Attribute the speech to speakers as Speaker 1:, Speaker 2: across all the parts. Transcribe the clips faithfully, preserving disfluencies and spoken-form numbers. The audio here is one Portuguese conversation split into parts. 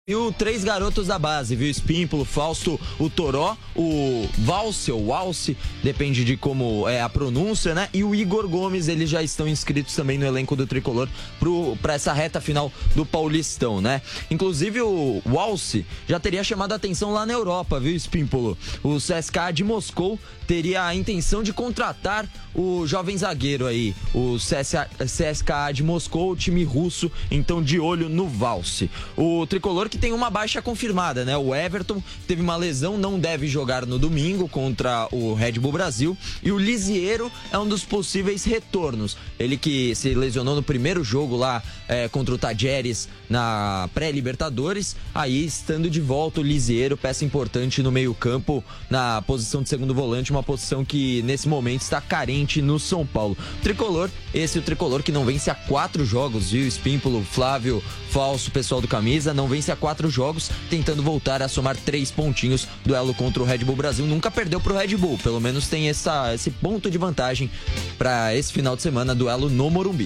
Speaker 1: E o três garotos da base, viu? Espímpolo, Fausto, o Toró, o Valse, ou Walse, depende de como é a pronúncia, né? E o Igor Gomes, eles já estão inscritos também no elenco do Tricolor para essa reta final do Paulistão, né? Inclusive o Walse já teria chamado a atenção lá na Europa, viu, Espímpolo? O C S K A de Moscou teria a intenção de contratar o jovem zagueiro aí, o C S K A de Moscou, o time russo, então de olho no Valse. O Tricolor que tem uma baixa confirmada, né? O Everton teve uma lesão, não deve jogar no domingo contra o Red Bull Brasil, e o Lisiero é um dos possíveis retornos. Ele que se lesionou no primeiro jogo lá é, contra o Tajeres na pré-Libertadores, aí estando de volta o Lisiero, peça importante no meio-campo, na posição de segundo volante, uma posição que nesse momento está carente no São Paulo. Tricolor, esse é o Tricolor que não vence há quatro jogos, viu? Espímpolo, Flávio, Falso, pessoal do Camisa, não vence há quatro jogos, tentando voltar a somar três pontinhos. Duelo contra o Red Bull Brasil, nunca perdeu pro Red Bull, pelo menos tem essa, esse ponto de vantagem para esse final de semana, duelo no Morumbi.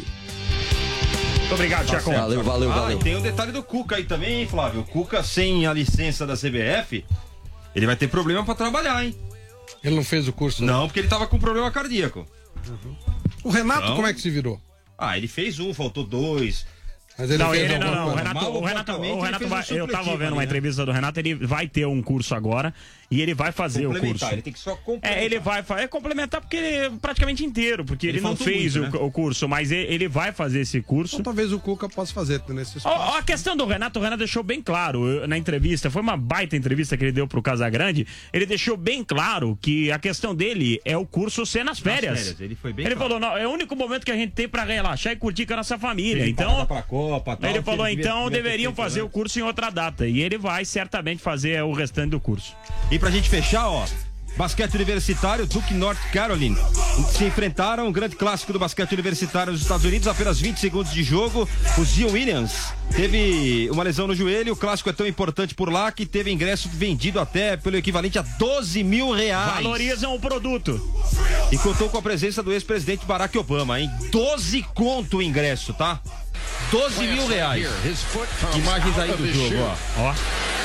Speaker 2: Muito obrigado, Tiago.
Speaker 1: Valeu, valeu,
Speaker 3: ah,
Speaker 1: valeu.
Speaker 3: E tem o detalhe do Cuca aí também, hein, Flávio? O Cuca, sem a licença da C B F, ele vai ter problema pra trabalhar, hein?
Speaker 4: Ele não fez o curso?
Speaker 3: Não, não porque ele tava com problema cardíaco.
Speaker 4: Uhum. O Renato, então, como é que se virou?
Speaker 3: Ah, ele fez um, faltou dois.
Speaker 2: Mas ele não, fez ele não, não. O Renato, o Renato, o Renato vai, um eu tava vendo uma entrevista do Renato, ele vai ter um curso agora e ele vai fazer o curso.
Speaker 3: Ele tem que só complementar.
Speaker 2: É, ele vai é complementar porque ele praticamente inteiro, porque ele, ele não fez muito, o, né? o curso, mas ele, ele vai fazer esse curso.
Speaker 4: Então talvez o Cuca possa fazer nesse espaço.
Speaker 2: A, a questão do Renato, o Renato deixou bem claro eu, na entrevista, foi uma baita entrevista que ele deu pro Casagrande, ele deixou bem claro que a questão dele é o curso ser nas férias. Nas férias ele foi bem Ele claro. falou, não, é o único momento que a gente tem pra relaxar e curtir com a nossa família. Ele então,
Speaker 3: pra Copa, tal,
Speaker 2: ele falou, então deveriam fazer o curso em outra data. E ele vai certamente fazer o restante do curso.
Speaker 3: E pra gente fechar, ó, basquete universitário, Duke North Carolina se enfrentaram, um grande clássico do basquete universitário nos Estados Unidos, apenas vinte segundos de jogo. O Zion Williams teve uma lesão no joelho. O clássico é tão importante por lá que teve ingresso vendido até pelo equivalente a doze mil reais.
Speaker 2: Valorizam o produto.
Speaker 3: E contou com a presença do ex-presidente Barack Obama, hein? doze conto o ingresso, tá? doze mil reais. Imagens aí do jogo, ó. Ó.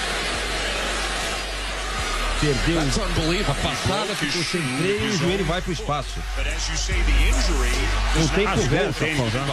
Speaker 3: Perdeu a passada, ficou sem freio e o joelho vai pro espaço. Não tem conversa.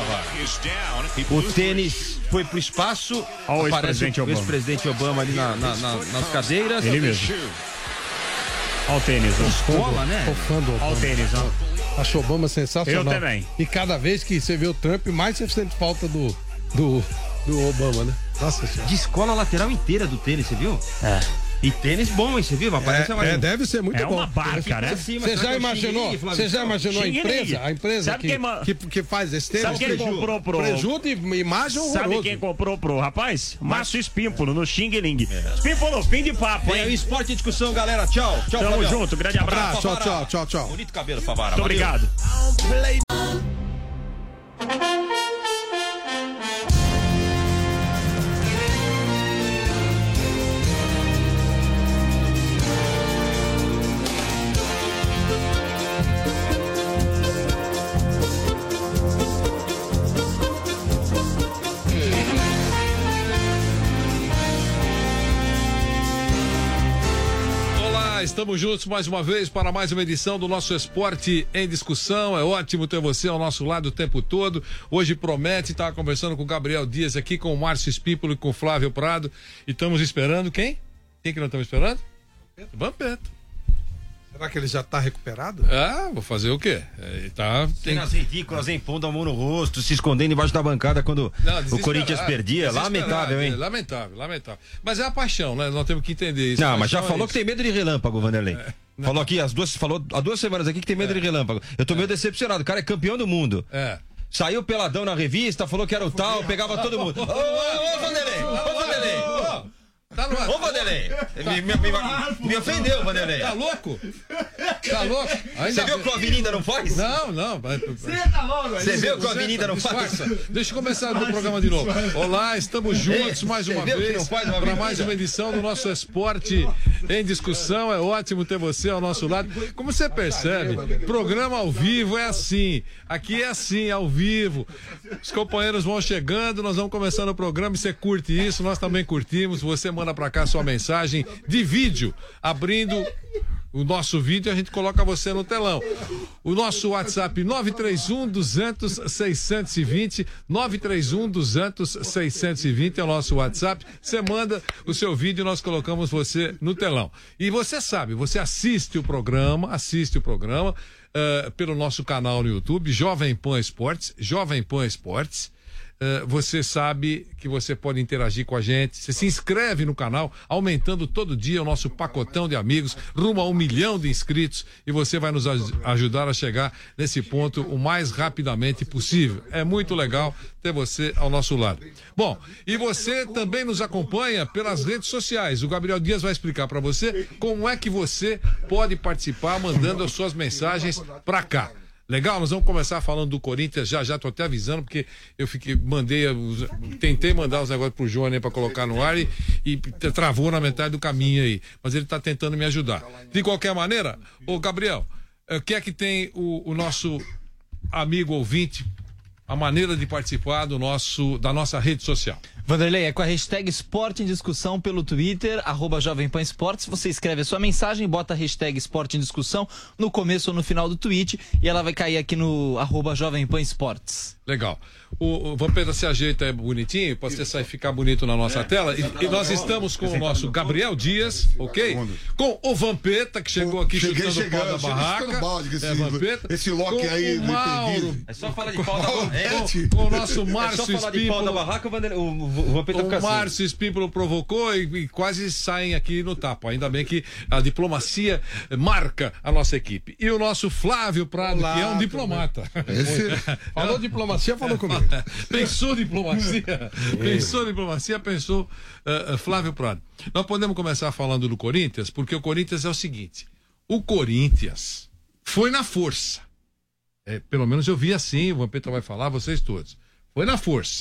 Speaker 3: O tênis foi pro espaço.
Speaker 2: Olha o ex-presidente Obama.
Speaker 3: O ex-presidente Obama ali na, na, na, nas cadeiras.
Speaker 2: Ele mesmo. Olha o tênis.
Speaker 3: Escola, né?
Speaker 2: Olha o tênis, ó.
Speaker 4: Acho o Obama sensacional.
Speaker 2: Eu também.
Speaker 4: E cada vez que você vê o Trump, mais você sente falta do, do, do Obama, né?
Speaker 3: Nossa senhora. Descola a lateral inteira do tênis, você viu? É. E tênis bom, hein? Você viu?
Speaker 4: É, mais... é, deve ser muito
Speaker 2: é
Speaker 4: bom.
Speaker 2: É uma barca, né?
Speaker 4: Você já imaginou? Você já imaginou a empresa? A empresa que, quem... que, que faz esse tênis?
Speaker 2: Sabe quem comprou pro...
Speaker 4: Prejudo e imagem horroroso.
Speaker 2: Sabe quem comprou pro rapaz? Márcio Espímpolo, no Xing Ling. É. Espímpolo, fim de papo, hein?
Speaker 3: É o esporte e discussão, galera. Tchau. Tchau,
Speaker 2: Tamo
Speaker 3: Fabião.
Speaker 2: junto, grande abraço.
Speaker 4: Tchau, tchau, tchau, tchau.
Speaker 3: Bonito cabelo, Favara.
Speaker 2: Muito obrigado.
Speaker 5: Estamos juntos mais uma vez para mais uma edição do nosso Esporte em Discussão. É ótimo ter você ao nosso lado o tempo todo. Hoje promete, estava conversando com o Gabriel Dias aqui, com o Márcio Espímpolo e com o Flávio Prado. E estamos esperando quem? Quem que nós estamos esperando? Vampeta.
Speaker 4: Será que ele já está recuperado?
Speaker 5: Ah, vou fazer o quê? Ele tá...
Speaker 3: Tem as ridículas, hein? Pondo a mão no rosto, se escondendo embaixo da bancada quando não, o Corinthians perdia. Lamentável, hein?
Speaker 5: Lamentável, lamentável. Mas é a paixão, né? Nós temos que entender isso.
Speaker 3: Não, mas já falou é que tem medo de relâmpago, Vanderlei. É, falou aqui, as duas, falou há duas semanas aqui que tem medo é. de relâmpago. Eu tô é. meio decepcionado. O cara é campeão do mundo.
Speaker 5: É.
Speaker 3: Saiu peladão na revista, falou que era o tal, pegava todo mundo. Ô, ô, ô, Vanderlei! Ô, Vanderlei!
Speaker 5: Tá no ar.
Speaker 3: Ô, Vanderlei! Me, me, me, me ofendeu, Vanderlei.
Speaker 5: Tá louco? Tá louco?
Speaker 3: Você viu que a Avenida não faz?
Speaker 5: Não, não.
Speaker 1: Você tá louco, velho?
Speaker 3: Você viu que a Avenida não faz?
Speaker 5: Deixa eu começar o programa de novo. Olá, estamos juntos mais uma vez para mais uma edição do nosso Esporte em Discussão. É ótimo ter você ao nosso lado. Como você percebe, programa ao vivo é assim. Aqui é assim, ao vivo. Os companheiros vão chegando, nós vamos começando o programa e você curte isso, nós também curtimos. Você manda pra cá sua mensagem de vídeo, abrindo o nosso vídeo, a gente coloca você no telão. O nosso WhatsApp nove três um, duzentos, seiscentos e vinte, nove três um, duzentos, seiscentos e vinte é o nosso WhatsApp. Você manda o seu vídeo e nós colocamos você no telão. E você sabe, você assiste o programa, assiste o programa uh, pelo nosso canal no YouTube, Jovem Pan Esportes, Jovem Pan Esportes. Uh, você sabe que você pode interagir com a gente. Você se inscreve no canal, aumentando todo dia o nosso pacotão de amigos, rumo a um milhão de inscritos, e você vai nos aj- ajudar a chegar nesse ponto o mais rapidamente possível. É muito legal ter você ao nosso lado. Bom, e você também nos acompanha pelas redes sociais. O Gabriel Dias vai explicar para você como é que você pode participar mandando as suas mensagens para cá. Legal, nós vamos começar falando do Corinthians, já já tô até avisando, porque eu fiquei, mandei, tentei mandar os negócios pro Johnny para colocar no ar e, e travou na metade do caminho aí, mas ele tá tentando me ajudar. De qualquer maneira, ô Gabriel, o que é que tem o, o nosso amigo ouvinte, a maneira de participar do nosso, da nossa rede social?
Speaker 1: Vanderlei, é com a hashtag Esporte em Discussão pelo Twitter, arroba Jovem Pan Esportes. Você escreve a sua mensagem, bota a hashtag Esporte em Discussão no começo ou no final do tweet e ela vai cair aqui no arroba Jovem Pan Esportes.
Speaker 5: Legal. O, o Vampeta se ajeita é bonitinho, pode você sair ficar bonito na nossa é, tela. E, e nós estamos com o nosso Gabriel Dias, ok? Com o Vampeta, que chegou aqui
Speaker 6: cheguei
Speaker 5: chutando o pau da barraca.
Speaker 6: Balde, esse,
Speaker 5: é, Vampeta.
Speaker 6: Esse Loki aí,
Speaker 5: o Mauro.
Speaker 3: É só falar de pau da barraca.
Speaker 5: É, com o nosso Márcio Espímpolo. É só falar de pau da
Speaker 3: barraca, o, o, o Vampeta fica assim.
Speaker 5: O Márcio Espímpolo provocou e, e quase saem aqui no tapa. Ainda bem que a diplomacia marca a nossa equipe. E o nosso Flávio Prado, Olá, que é um diplomata.
Speaker 4: Esse, falou diplomacia, falou comigo.
Speaker 5: Pensou diplomacia, pensou diplomacia, pensou uh, uh, Flávio Prado. Nós podemos começar falando do Corinthians, porque o Corinthians é o seguinte: o Corinthians foi na força. É, pelo menos eu vi assim, o Vampeta vai falar, vocês todos. Foi na força.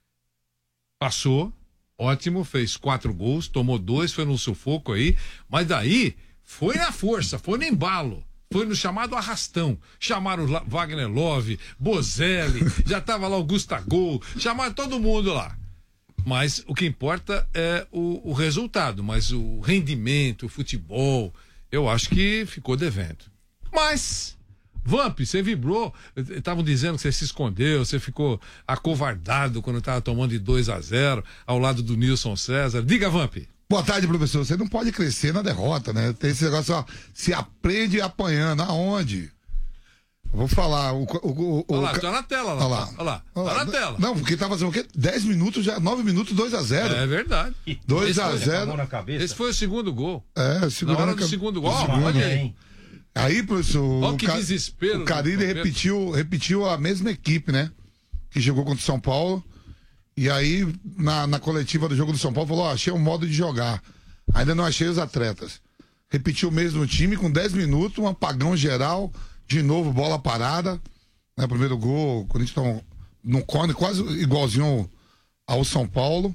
Speaker 5: Passou, ótimo, fez quatro gols, tomou dois, foi no sufoco aí, mas daí foi na força, foi no embalo. Foi no chamado arrastão. Chamaram o Wagner Love, Bozelli, já estava lá o Gustavo, chamaram todo mundo lá. Mas o que importa é o, o resultado, mas o rendimento, o futebol, eu acho que ficou devendo. Mas, Vamp, você vibrou, estavam dizendo que você se escondeu, você ficou acovardado quando estava tomando de dois a zero ao lado do Nilson César. Diga, Vamp.
Speaker 6: Boa tarde, professor. Você não pode crescer na derrota, né? Tem esse negócio, ó, se aprende apanhando. Aonde? Eu vou falar. O, o, o,
Speaker 5: olha lá,
Speaker 6: o,
Speaker 5: tá na tela lá.
Speaker 6: Olha lá.
Speaker 5: Olha lá, tá na tela.
Speaker 6: Não, porque tava fazendo o quê? dez minutos já, nove minutos, dois a zero.
Speaker 5: É verdade.
Speaker 6: dois a zero.
Speaker 5: Esse foi o segundo gol.
Speaker 6: É, segurando
Speaker 5: na hora do
Speaker 6: a...
Speaker 5: segundo gol. Ó, olha aí.
Speaker 6: Aí, professor.
Speaker 5: Olha que
Speaker 6: ca...
Speaker 5: desespero.
Speaker 6: O Carille repetiu, repetiu a mesma equipe, né? Que jogou contra o São Paulo. E aí, na, na coletiva do jogo do São Paulo, falou: ó, achei um modo de jogar. Ainda não achei os atletas. Repetiu o mesmo time com dez minutos, um apagão geral, de novo bola parada, né? Primeiro gol, o Corinthians tá num corner quase igualzinho ao São Paulo.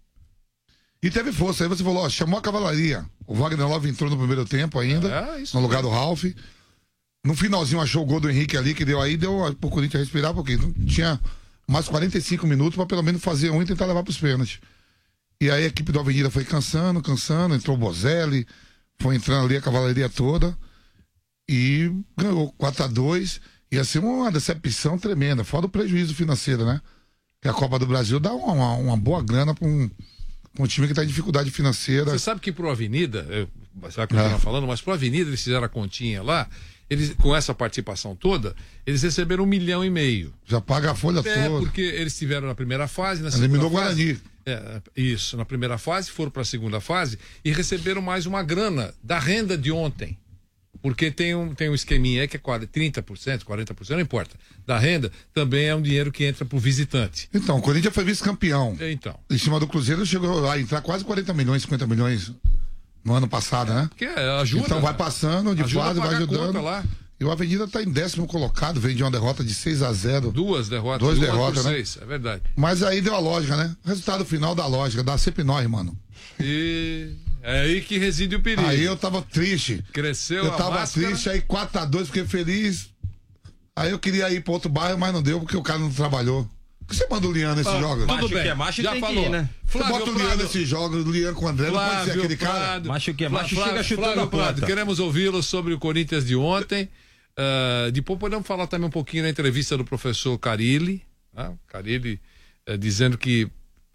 Speaker 6: E teve força. Aí você falou, ó, chamou a cavalaria. O Wagner Love entrou no primeiro tempo ainda, é, no lugar do Ralf. No finalzinho achou o gol do Henrique ali, que deu aí, deu pro Corinthians respirar, porque não tinha mais quarenta e cinco minutos para pelo menos fazer um e tentar levar pros pênaltis. E aí a equipe da Avenida foi cansando, cansando, entrou o Bozelli, foi entrando ali a cavalaria toda e ganhou quatro a dois. Ia ser uma decepção tremenda, fora o prejuízo financeiro, né? Que a Copa do Brasil dá uma, uma, uma boa grana para um, um time que está em dificuldade financeira.
Speaker 5: Você sabe que pro Avenida, eu, você vai continuar é. falando, mas pro Avenida eles fizeram a continha lá, eles, com essa participação toda, eles receberam um milhão e meio.
Speaker 6: Já paga a folha
Speaker 5: é,
Speaker 6: toda.
Speaker 5: porque eles tiveram na primeira fase, na
Speaker 6: Eliminou
Speaker 5: segunda
Speaker 6: o
Speaker 5: fase.
Speaker 6: Guarani.
Speaker 5: É, isso, na primeira fase, foram para a segunda fase e receberam mais uma grana da renda de ontem. Porque tem um, tem um esqueminha aí que é trinta por cento, quarenta por cento, não importa. Da renda também é um dinheiro que entra pro visitante.
Speaker 6: Então, o Corinthians foi vice-campeão.
Speaker 5: Então.
Speaker 6: Em cima do Cruzeiro chegou a entrar quase quarenta milhões, cinquenta milhões no ano passado, né?
Speaker 5: Que ajuda.
Speaker 6: Então vai passando de fase, vai ajudando.
Speaker 5: Lá.
Speaker 6: E o Avenida está em décimo colocado, vem de uma derrota de seis a zero.
Speaker 5: Duas derrotas.
Speaker 6: Duas
Speaker 5: duas
Speaker 6: derrotas, né?
Speaker 5: Seis, é verdade.
Speaker 6: Mas aí deu a lógica, né? Resultado final da lógica, dá sempre nós, mano.
Speaker 5: E é aí que reside o perigo.
Speaker 6: Aí eu tava triste.
Speaker 5: Cresceu
Speaker 6: Eu
Speaker 5: a
Speaker 6: tava
Speaker 5: máscara.
Speaker 6: triste, aí quatro a dois, fiquei feliz. Aí eu queria ir para outro bairro, mas não deu, porque o cara não trabalhou. Por que você manda o Lian nesses
Speaker 5: ah,
Speaker 6: jogos?
Speaker 3: Tudo
Speaker 5: Tudo
Speaker 3: bem.
Speaker 5: bem,
Speaker 3: que é macho
Speaker 5: já
Speaker 3: tem
Speaker 5: falou.
Speaker 3: que ir, né?
Speaker 5: Flávio
Speaker 6: você bota o Lian
Speaker 5: Prado.
Speaker 6: nesses jogos, o Lian com o André,
Speaker 5: Flávio
Speaker 6: não pode ser aquele
Speaker 5: Prado.
Speaker 6: cara.
Speaker 3: Macho que é macho,
Speaker 5: Flávio,
Speaker 3: chega chutando
Speaker 5: Flávio
Speaker 3: a planta.
Speaker 5: Prado, queremos ouvi-lo sobre o Corinthians de ontem. Uh, depois podemos falar também um pouquinho na entrevista do professor Carilli, né? Carilli uh, dizendo que uh,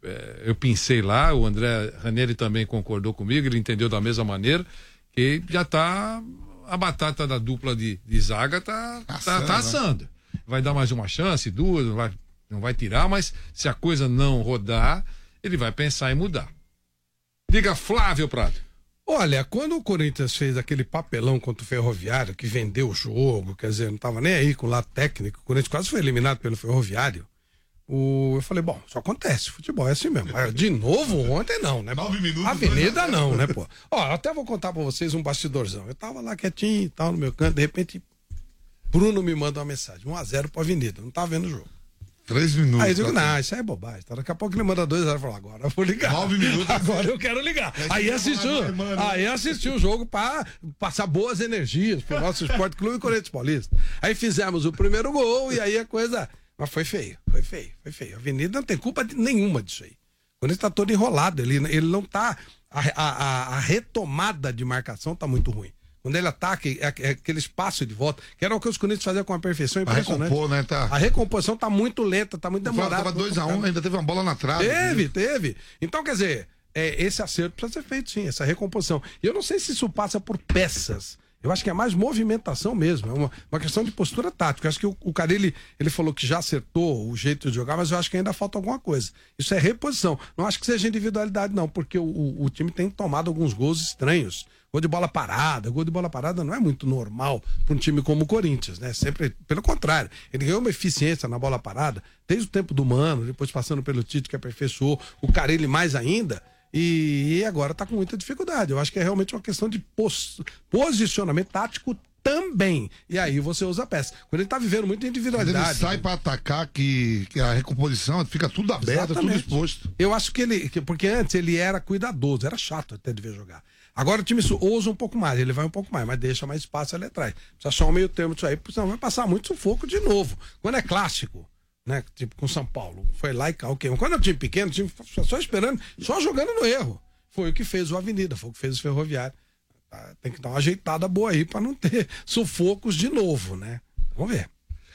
Speaker 5: eu pensei lá, o André Ranieri também concordou comigo, ele entendeu da mesma maneira, que já tá a batata da dupla de, de zaga tá assando, tá, tá assando. Vai dar mais uma chance, duas, não vai, não vai tirar, mas se a coisa não rodar, ele vai pensar em mudar. Diga, Flávio Prado.
Speaker 4: Olha, quando o Corinthians fez aquele papelão contra o Ferroviário, que vendeu o jogo, quer dizer, não estava nem aí com o lado técnico, o Corinthians quase foi eliminado pelo Ferroviário, o... eu falei, bom, isso acontece, futebol é assim mesmo. De novo ontem não, né?
Speaker 6: Nove minutos.
Speaker 4: Avenida não, né, pô? Ó, até vou contar pra vocês um bastidorzão. Eu tava lá quietinho e tal, no meu canto, de repente, Bruno me manda uma mensagem, um a zero pro Avenida, não tava vendo o jogo.
Speaker 6: Três minutos.
Speaker 4: Aí eu digo, não, isso aí é bobagem. Tá? Daqui a pouco ele manda dois a zero e fala, agora eu vou ligar.
Speaker 6: Nove minutos.
Speaker 4: Agora eu quero ligar. Aí assistiu, aí assistiu o jogo pra passar boas energias pro nosso Esporte Clube e Corinthians Paulista. Aí fizemos o primeiro gol e aí a coisa... Mas foi feio, foi feio, foi feio. A Avenida não tem culpa de nenhuma disso aí. O Corinthians tá todo enrolado, ele, ele não tá... A, a, a retomada de marcação tá muito ruim. Quando ele ataca, é aquele espaço de volta, que era o que os Corinthians faziam com a perfeição impressionante.
Speaker 6: A recompor, né? Tá...
Speaker 4: A recomposição tá muito lenta, tá muito demorada.
Speaker 6: Tava dois a um, ainda teve uma bola na trave.
Speaker 4: Teve,
Speaker 6: né?
Speaker 4: teve. Então, quer dizer, é, esse acerto precisa ser feito sim, essa recomposição. E eu não sei se isso passa por peças. Eu acho que é mais movimentação mesmo, é uma, uma questão de postura tática. Eu acho que o, o cara, ele, ele falou que já acertou o jeito de jogar, mas eu acho que ainda falta alguma coisa. Isso é reposição. Não acho que seja individualidade, não, porque o, o, o time tem tomado alguns gols estranhos. Gol de bola parada, gol de bola parada não é muito normal para um time como o Corinthians, né? Sempre, pelo contrário, ele ganhou uma eficiência na bola parada, desde o tempo do Mano, depois passando pelo Tite que aperfeiçoou, o Carille mais ainda, e, e agora tá com muita dificuldade. Eu acho que é realmente uma questão de pos, posicionamento tático também. E aí você usa a peça. Quando ele tá vivendo muita individualidade.
Speaker 6: Quando ele sai para atacar, que, que a recomposição fica tudo aberto,
Speaker 4: Exatamente.
Speaker 6: tudo exposto.
Speaker 4: Eu acho que ele. Que, porque antes ele era cuidadoso, era chato até de ver jogar. Agora o time ousa um pouco mais, ele vai um pouco mais, mas deixa mais espaço ali atrás. Precisa achar um meio termo disso aí, porque senão vai passar muito sufoco de novo. Quando é clássico, né? Tipo com São Paulo, foi lá e cá, ok. Quando é um time pequeno, o time só esperando, só jogando no erro. Foi o que fez o Avenida, foi o que fez o Ferroviário. Tem que dar uma ajeitada boa aí para não ter sufocos de novo, né? Vamos ver.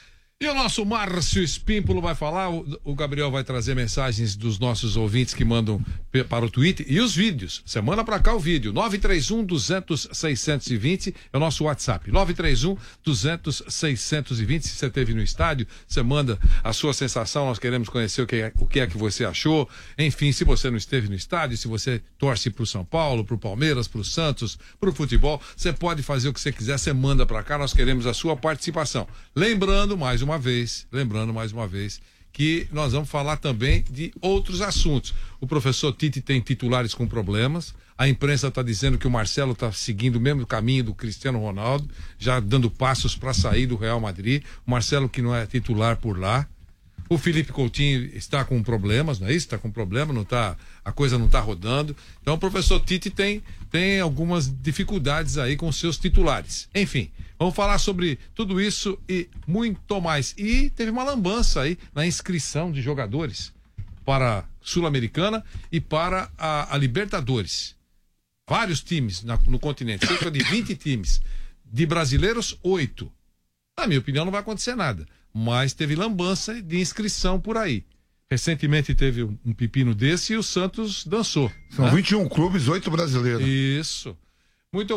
Speaker 5: E o nosso Márcio Espímpolo vai falar, o, o Gabriel vai trazer mensagens dos nossos ouvintes que mandam para o Twitter e os vídeos. Você manda para cá o vídeo, nove três um, duzentos, seiscentos e vinte é o nosso WhatsApp, nove três um, duzentos, seiscentos e vinte. Se você esteve no estádio, você manda a sua sensação, nós queremos conhecer o que é, o que é que você achou. Enfim, se você não esteve no estádio, se você torce para o São Paulo, para o Palmeiras, para o Santos, para o futebol, você pode fazer o que você quiser, você manda para cá, nós queremos a sua participação. Lembrando, mais uma vez, lembrando mais uma vez, que nós vamos falar também de outros assuntos. O professor Tite tem titulares com problemas, a imprensa está dizendo que o Marcelo está seguindo o mesmo caminho do Cristiano Ronaldo, já dando passos para sair do Real Madrid, o Marcelo que não é titular por lá. O Felipe Coutinho está com problemas, não é isso? Está com problema, não tá, a coisa não está rodando. Então o professor Tite tem, tem algumas dificuldades aí com seus titulares. Enfim, vamos falar sobre tudo isso e muito mais. E teve uma lambança aí na inscrição de jogadores para a Sul-Americana e para a, a Libertadores. Vários times na, no continente, cerca de vinte times. De brasileiros, oito. Na minha opinião, não vai acontecer nada. Mas teve lambança de inscrição por aí. Recentemente teve um pepino desse e o Santos dançou.
Speaker 6: São
Speaker 5: né?
Speaker 6: vinte e um clubes, oito brasileiros.
Speaker 5: Isso. Muito bom.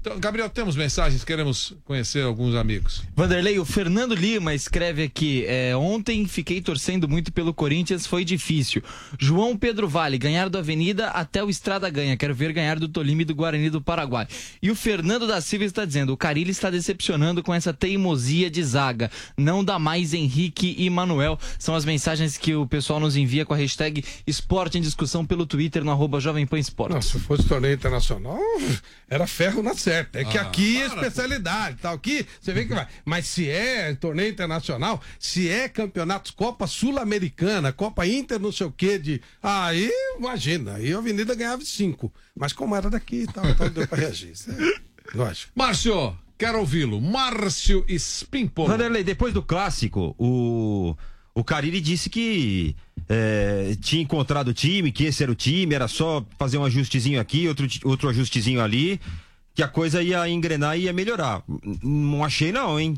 Speaker 5: Então, Gabriel, temos mensagens, queremos conhecer alguns amigos.
Speaker 1: Vanderlei, o Fernando Lima escreve aqui, é, ontem fiquei torcendo muito pelo Corinthians, foi difícil. João Pedro Vale, ganhar do Avenida até o Estrada ganha, quero ver ganhar do Tolima e do Guarani do Paraguai. E o Fernando da Silva está dizendo, o Carille está decepcionando com essa teimosia de zaga, não dá mais Henrique e Manuel. São as mensagens que o pessoal nos envia com a hashtag Esporte em Discussão pelo Twitter no arroba Jovem Pan Esporte.
Speaker 4: Não, se fosse torneio internacional, era ferro na certa. É que ah, aqui é especialidade, tal. Aqui você vê que vai. Mas se é torneio internacional, se é campeonatos, Copa Sul-Americana, Copa Inter, não sei o quê, de. Aí, imagina, aí a Avenida ganhava cinco. Mas como era daqui e tal, então deu pra reagir. Isso é lógico.
Speaker 5: Márcio, quero ouvi-lo. Márcio Spimpolo.
Speaker 3: Vanderlei, depois do clássico, o. O Carille disse que é, tinha encontrado o time, que esse era o time, era só fazer um ajustezinho aqui, outro, outro ajustezinho ali, que a coisa ia engrenar e ia melhorar. Não achei não, hein?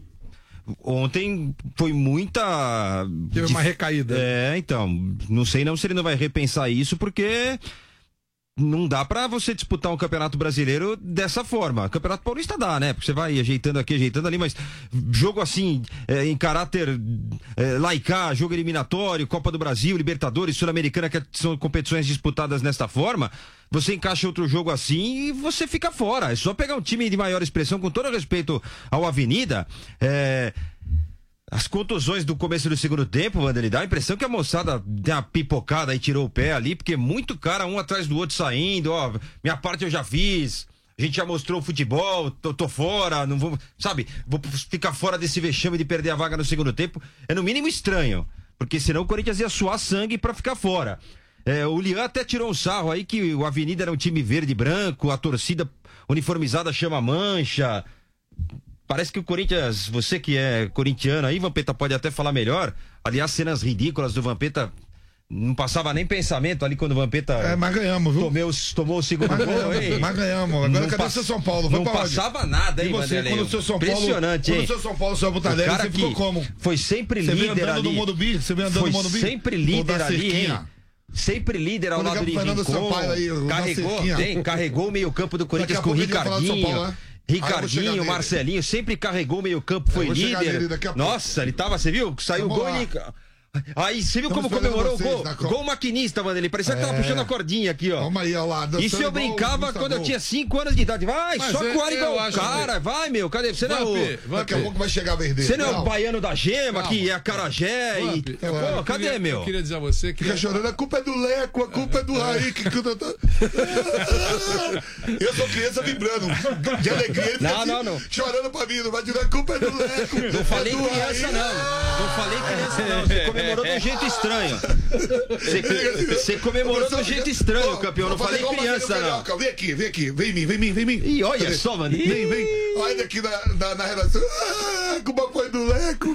Speaker 3: Ontem foi muita...
Speaker 4: Teve uma recaída.
Speaker 3: É, então, não sei não se ele não vai repensar isso, porque... Não dá pra você disputar um campeonato brasileiro dessa forma. Campeonato paulista dá, né? Porque você vai ajeitando aqui, ajeitando ali, mas jogo assim, é, em caráter é, laicar, jogo eliminatório, Copa do Brasil, Libertadores, Sul-Americana, que são competições disputadas desta forma, você encaixa outro jogo assim e você fica fora. É só pegar um time de maior expressão, com todo respeito ao Avenida, é... As contusões do começo do segundo tempo, Vanderlei, dá a impressão que a moçada deu uma pipocada e tirou o pé ali, porque muito cara um atrás do outro saindo, ó, minha parte eu já fiz, a gente já mostrou o futebol, tô, tô fora, não vou, sabe, vou ficar fora desse vexame de perder a vaga no segundo tempo, é no mínimo estranho, porque senão o Corinthians ia suar sangue pra ficar fora. É, o Lian até tirou um sarro aí que o Avenida era um time verde e branco, a torcida uniformizada chama mancha. Parece que o Corinthians, você que é corintiano aí, Vampeta pode até falar melhor. Aliás, cenas ridículas do Vampeta, não passava nem pensamento ali quando o Vampeta...
Speaker 6: É, mas ganhamos, viu?
Speaker 3: Tomou, tomou o segundo
Speaker 6: mas
Speaker 3: gol,
Speaker 6: ganhamos,
Speaker 3: hein?
Speaker 6: Mas ganhamos. Agora
Speaker 3: não
Speaker 6: cadê
Speaker 3: pass...
Speaker 6: o seu São Paulo? Foi
Speaker 3: não passava onde? Nada, hein,
Speaker 6: e você,
Speaker 3: Vanderlei?
Speaker 6: quando o seu São Paulo...
Speaker 3: Impressionante,
Speaker 6: quando
Speaker 3: hein?
Speaker 6: o seu São Paulo saiu pro Tardelli, você ficou como?
Speaker 3: Foi sempre
Speaker 6: você
Speaker 3: líder
Speaker 6: andando
Speaker 3: ali.
Speaker 6: No Morumbi? Você veio andando
Speaker 3: foi
Speaker 6: no Morumbi?
Speaker 3: sempre líder ali, hein? Sempre líder ao
Speaker 6: quando
Speaker 3: lado de Rincon. Aí, carregou, tem, carregou o meio campo do Corinthians com o Ricardinho. Ricardinho, Marcelinho, sempre carregou o meio campo, foi líder. Nossa, ele tava, você viu? Saiu o gol e... Aí, você viu como comemorou o gol? Gol maquinista, mano. Ele parecia que tava puxando a cordinha aqui, ó.
Speaker 6: Calma aí, ó lá.
Speaker 3: Isso eu brincava quando eu tinha cinco anos de idade. Vai, só com o igual o cara. Vai, meu. Cadê? Você não é o...
Speaker 6: Daqui a pouco vai chegar a vender.
Speaker 3: Você não é o baiano da gema, que é a Carajé e... Pô, cadê, meu?
Speaker 5: Eu queria dizer a você que...
Speaker 6: Fica chorando, a culpa é do Leco, a culpa é do Raí. Eu sou criança vibrando de alegria.
Speaker 3: Não, não, não.
Speaker 6: Chorando pra mim, não vai dizer a culpa é do Leco.
Speaker 3: Não falei criança, não. Não falei criança, não. Você comemorou de um jeito estranho. Você comemorou de um jeito estranho, campeão. Não falei criança, não.
Speaker 6: Vem aqui, vem aqui. Vem em mim, vem em mim, vem em mim.
Speaker 3: E olha só, mano.
Speaker 6: Vem, vem. Olha aqui na, na, na redação. Ah, a culpa foi do Leco.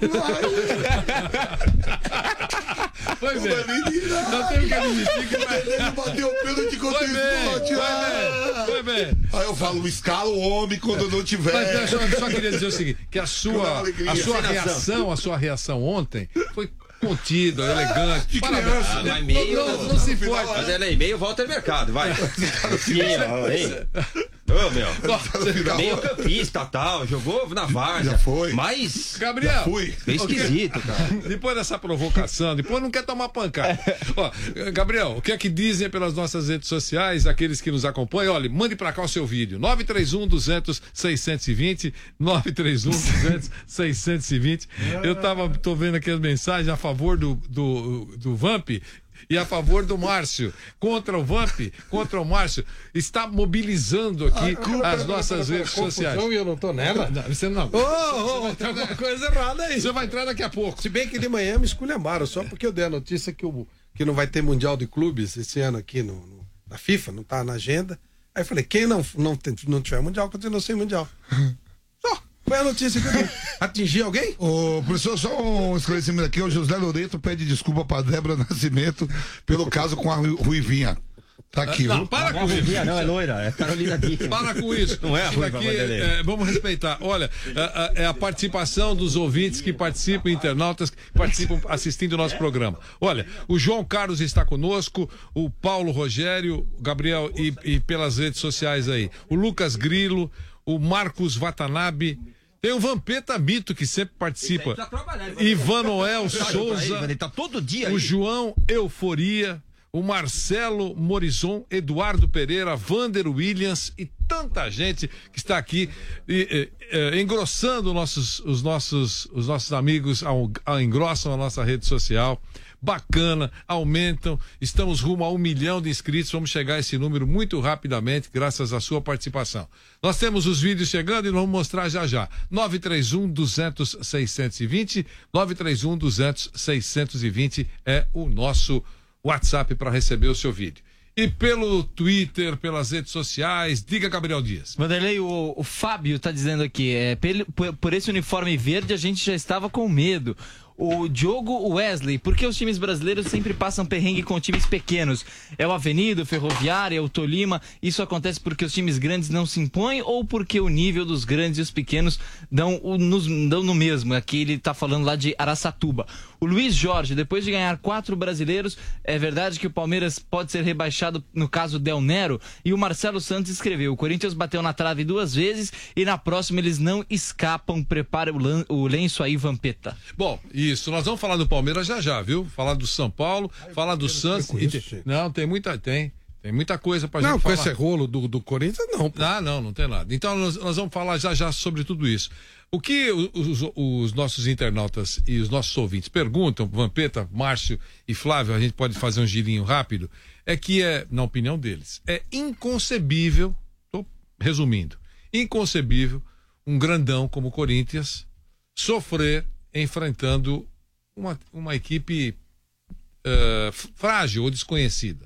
Speaker 5: Foi bem. Não tem o que admitir que vai...
Speaker 6: Ele bateu o pênalti contra o esporte.
Speaker 5: Foi bem.
Speaker 6: Aí eu falo, escala o homem quando não tiver.
Speaker 5: Mas eu só, só queria dizer o seguinte, que a sua, a sua reação, a sua reação ontem foi contida, elegante.
Speaker 6: De criança.
Speaker 3: Ah, mas meio,
Speaker 5: não, não, não se pode.
Speaker 3: Mas ela é meio volta ao mercado, vai. Sim, ó, hein? Ô, meu. Meio campista, tal, jogou na várzea.
Speaker 6: Já foi.
Speaker 3: Mas...
Speaker 5: Gabriel.
Speaker 6: Já fui.
Speaker 3: É esquisito, cara.
Speaker 5: Depois dessa provocação, depois não quer tomar pancada. Ó, Gabriel, o que é que dizem pelas nossas redes sociais, aqueles que nos acompanham? Olha, mande pra cá o seu vídeo. nove três um, duzentos, seiscentos e vinte. nove três um, duzentos, seiscentos e vinte. Eu tava, tô vendo aqui as mensagens a favor do, do, do Vamp e a favor do Márcio. Contra o Vamp, contra o Márcio. Está mobilizando aqui ah, as nossas redes sociais.
Speaker 4: E eu não tô nela?
Speaker 5: Não, você não.
Speaker 4: Ô, ô, ô, tem alguma coisa errada aí.
Speaker 5: Você vai entrar daqui a pouco.
Speaker 4: Se bem que de manhã me esculhambaram, só porque eu dei a notícia que, o, que não vai ter Mundial de Clubes esse ano aqui no, no, na FIFA, não tá na agenda. Aí eu falei, quem não, não, tem, não tiver Mundial, continua sem Mundial. Só. Foi a notícia que eu dei. Atingir alguém?
Speaker 6: Ô, professor, só um esclarecimento aqui. O José Loreto pede desculpa pra Débora Nascimento pelo caso com a Ruivinha. Tá aqui,
Speaker 5: não,
Speaker 6: viu?
Speaker 5: para com isso.
Speaker 3: Não, é loira, é Carolina Dickmann.
Speaker 5: Para com isso.
Speaker 3: Não é a Ruiva,
Speaker 5: aqui, é, vamos respeitar. Olha, é, é a participação dos ouvintes que participam, internautas que participam assistindo o nosso programa. Olha, o João Carlos está conosco, o Paulo Rogério, o Gabriel e, e pelas redes sociais aí. O Lucas Grilo, o Marcos Watanabe, tem o Vampeta Mito, que sempre participa, Ivan Noel Souza,
Speaker 3: ele tá todo dia aí.
Speaker 5: O João Euforia, o Marcelo Morizon, Eduardo Pereira, Vander Williams e tanta gente que está aqui e, e, e, engrossando nossos, os, nossos, os nossos amigos, ao, ao, engrossam a nossa rede social. Bacana, aumentam, estamos rumo a um milhão de inscritos, vamos chegar a esse número muito rapidamente, graças à sua participação. Nós temos os vídeos chegando e nós vamos mostrar já já. nove três um, duzentos, seiscentos e vinte, nove três um, duzentos, seiscentos e vinte é o nosso WhatsApp para receber o seu vídeo. E pelo Twitter, pelas redes sociais, diga, Gabriel Dias.
Speaker 1: Vanderlei, o, o Fábio está dizendo aqui, é, por, por esse uniforme verde a gente já estava com medo. O Diogo Wesley, por que os times brasileiros sempre passam perrengue com times pequenos? É o Avenida, o Ferroviária, é o Tolima? Isso acontece porque os times grandes não se impõem ou porque o nível dos grandes e os pequenos dão, o, nos, dão no mesmo? Aqui ele está falando lá de Araçatuba. O Luiz Jorge, depois de ganhar quatro brasileiros, é verdade que o Palmeiras pode ser rebaixado no caso Del Nero? E o Marcelo Santos escreveu, o Corinthians bateu na trave duas vezes e na próxima eles não escapam. Prepara o, lan, o lenço aí, Vampeta.
Speaker 5: Bom, isso, nós vamos falar do Palmeiras já já, viu? Falar do São Paulo, Ai, falar do Santos.
Speaker 4: Isso,
Speaker 5: e... Não, tem muita, tem. Tem muita coisa pra
Speaker 4: não,
Speaker 5: gente
Speaker 4: falar.
Speaker 5: Não,
Speaker 4: com esse rolo do, do Corinthians, não. Pô.
Speaker 5: Ah, não, não tem nada. Então nós, nós vamos falar já já sobre tudo isso. O que os, os nossos internautas e os nossos ouvintes perguntam, Vampeta, Márcio e Flávio, a gente pode fazer um girinho rápido, é que é, na opinião deles, é inconcebível, tô resumindo, inconcebível um grandão como o Corinthians sofrer enfrentando uma, uma equipe uh, frágil ou desconhecida.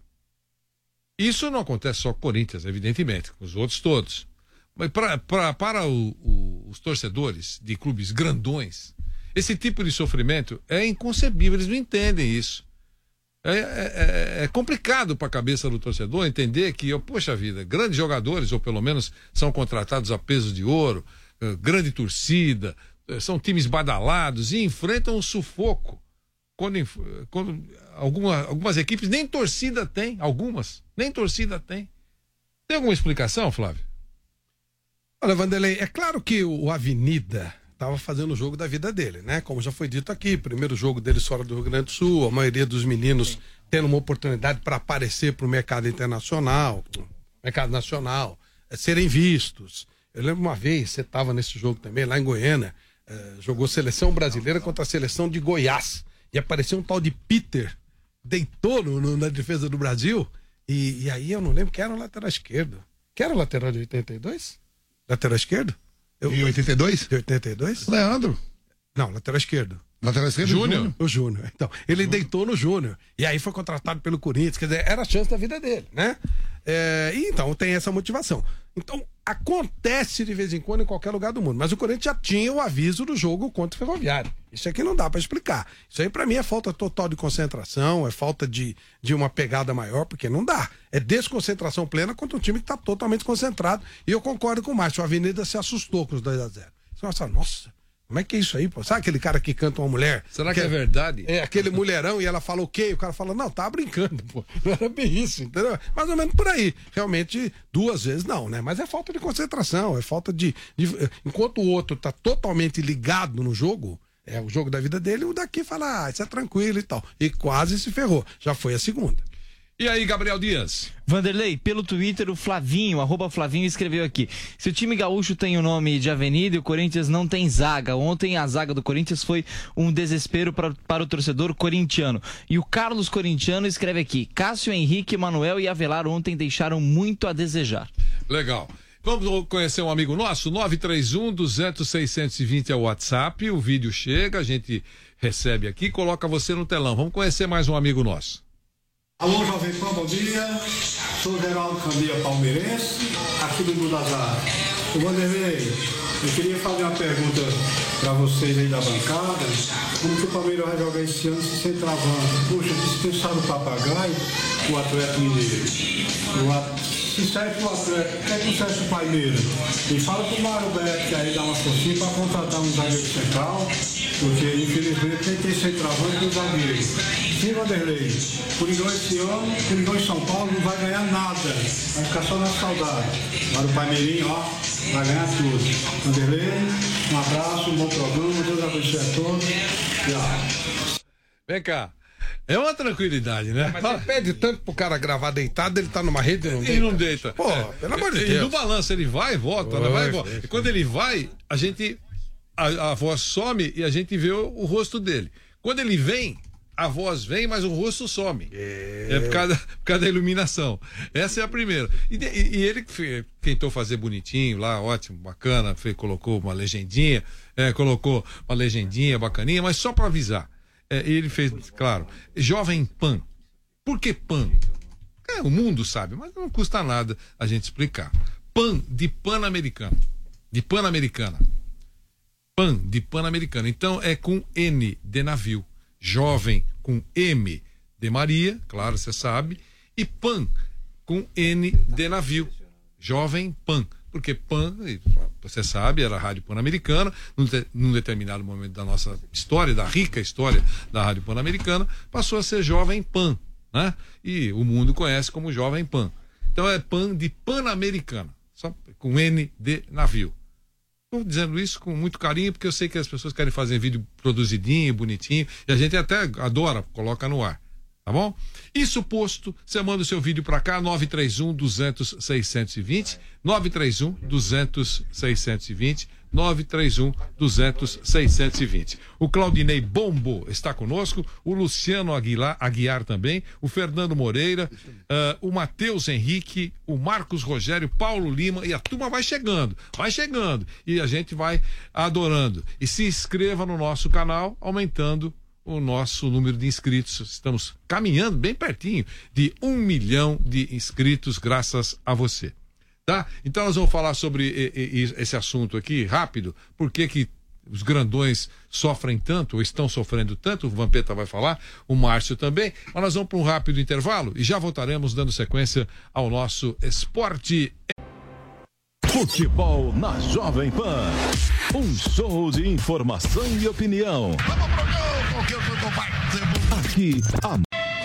Speaker 5: Isso não acontece só com o Corinthians, evidentemente, com os outros todos. Mas pra, pra, para o, o, os torcedores de clubes grandões, esse tipo de sofrimento é inconcebível, eles não entendem isso. É, é, é complicado para a cabeça do torcedor entender que, oh, poxa vida, grandes jogadores, ou pelo menos são contratados a peso de ouro, uh, grande torcida, uh, são times badalados e enfrentam um sufoco. Quando, quando alguma, algumas equipes nem torcida tem, algumas, nem torcida tem. Tem alguma explicação, Flávio?
Speaker 4: Olha, Vanderlei, é claro que o Avenida estava fazendo o jogo da vida dele, né? Como já foi dito aqui, primeiro jogo dele fora do Rio Grande do Sul, a maioria dos meninos Sim. tendo uma oportunidade para aparecer para o mercado internacional, mercado nacional, é, serem vistos. Eu lembro uma vez, você estava nesse jogo também, lá em Goiânia, é, jogou seleção brasileira contra a seleção de Goiás, e apareceu um tal de Peter, deitou no, no, na defesa do Brasil, e, e aí eu não lembro quem era o lateral esquerdo. Quem era o lateral de oitenta e dois? Lateral esquerdo?
Speaker 6: Eu... Em oitenta e dois?
Speaker 4: De oitenta e dois?
Speaker 6: Leandro.
Speaker 4: Não, lateral esquerdo.
Speaker 6: Lateral esquerdo?
Speaker 5: Júnior.
Speaker 4: O Júnior. Então, ele Júnior. deitou no Júnior. E aí foi contratado pelo Corinthians. Quer dizer, era a chance da vida dele, né? É, e então tem essa motivação. Então, acontece de vez em quando em qualquer lugar do mundo. Mas o Corinthians já tinha o aviso do jogo contra o Ferroviário. Isso aqui não dá pra explicar. Isso aí pra mim é falta total de concentração, é falta de, de uma pegada maior, porque não dá. É desconcentração plena contra um time que tá totalmente concentrado. E eu concordo com o Márcio. A Avenida se assustou com os dois a zero. Você fala, nossa, como é que é isso aí, pô? Sabe aquele cara que canta uma mulher?
Speaker 5: Será que, que é verdade?
Speaker 4: É, aquele mulherão, e ela fala o quê? E o cara fala, não, tá brincando, pô. Não era bem isso, entendeu? Mais ou menos por aí. Realmente, duas vezes não, né? Mas é falta de concentração, é falta de... de... Enquanto o outro tá totalmente ligado no jogo, é o jogo da vida dele, o daqui fala, ah, isso é tranquilo e tal. E quase se ferrou. Já foi a segunda.
Speaker 5: E aí, Gabriel Dias?
Speaker 1: Vanderlei, pelo Twitter, o Flavinho, arroba Flavinho, escreveu aqui. Se o time gaúcho tem o nome de Avenida e o Corinthians não tem zaga. Ontem a zaga do Corinthians foi um desespero pra, para o torcedor corintiano. E o Carlos Corintiano escreve aqui. Cássio, Henrique, Manuel e Avelar ontem deixaram muito a desejar.
Speaker 5: Legal. Vamos conhecer um amigo nosso? nove três um, duzentos, seiscentos e vinte é o WhatsApp. O vídeo chega, a gente recebe aqui, coloca você no telão. Vamos conhecer mais um amigo nosso.
Speaker 7: Alô, Jovem Pan, bom dia. Sou Geraldo Candia, palmeirense, aqui do Budazar. O Vanderlei, eu queria fazer uma pergunta para vocês aí da bancada. Como que o Palmeiras vai jogar esse ano se centroavante? Poxa, dispensaram o Papagaio, o Atlético Mineiro. O at... Se serve pro Atlético, o que é que serve pro Palmeiras? E fala pro Mário Beto que aí dá uma forcinha para contratar um zagueiro central, porque infelizmente tem que ter centroavante e um zagueiro. Sim, Vanderlei, Coringão esse ano, Coringão em São Paulo não vai ganhar nada, vai ficar só na saudade. Agora o Palmeirinho, ó, vai ganhar tudo. Vanderlei, um abraço, um bom programa, Deus abençoe a todos. Tchau.
Speaker 5: Vem cá. É uma tranquilidade, né?
Speaker 4: Mas ele pede tanto pro cara gravar deitado, ele tá numa rede e não deita.
Speaker 5: Ele não deita.
Speaker 4: Pô,
Speaker 5: é.
Speaker 4: pelo amor de
Speaker 5: e,
Speaker 4: Deus.
Speaker 5: E no balanço ele vai e volta, né? Vai e volta. E quando ele vai, a gente. A, a voz some e a gente vê o, o rosto dele. Quando ele vem, a voz vem, mas o rosto some. É, é por, causa, por causa da iluminação. Essa é a primeira. E, e, e ele tentou fazer bonitinho lá, ótimo, bacana, fez, colocou uma legendinha, é, colocou uma legendinha bacaninha, mas só para avisar. É, ele fez, claro, Jovem Pan. Por que Pan? É, o mundo sabe, mas não custa nada a gente explicar. Pan de Pan-Americano. De Pan-Americana. Pan de Pan-Americana. Então é com N de navio. Jovem com M de Maria, claro, você sabe. E Pan com N de navio. Jovem Pan. Porque Pan, você sabe, era a Rádio Pan-Americana, num, de, num determinado momento da nossa história, da rica história da Rádio Pan-Americana, passou a ser Jovem Pan, né? E o mundo conhece como Jovem Pan. Então é Pan de Pan-Americana, só com N de navio. Estou dizendo isso com muito carinho, porque eu sei que as pessoas querem fazer vídeo produzidinho, bonitinho, e a gente até adora, coloca no ar. Tá bom? Isso posto, você manda o seu vídeo para cá, nove três um, duzentos, seiscentos e vinte, nove três um, duzentos, seiscentos e vinte, nove três um, duzentos, seiscentos e vinte. O Claudinei Bombo está conosco, o Luciano Aguilar, Aguiar também, o Fernando Moreira, uh, o Matheus Henrique, o Marcos Rogério, Paulo Lima, e a turma vai chegando, vai chegando, e a gente vai adorando. E se inscreva no nosso canal, aumentando o nosso número de inscritos. Estamos caminhando bem pertinho de um milhão de inscritos, graças a você. Tá? Então nós vamos falar sobre e, e, esse assunto aqui, rápido. Por que que os grandões sofrem tanto, ou estão sofrendo tanto? O Vampeta vai falar, o Márcio também. Mas nós vamos para um rápido intervalo e já voltaremos dando sequência ao nosso Esporte.
Speaker 8: Futebol na Jovem Pan. Um show de informação e opinião. Vamos pro gol, porque eu tô participando. Aqui, a...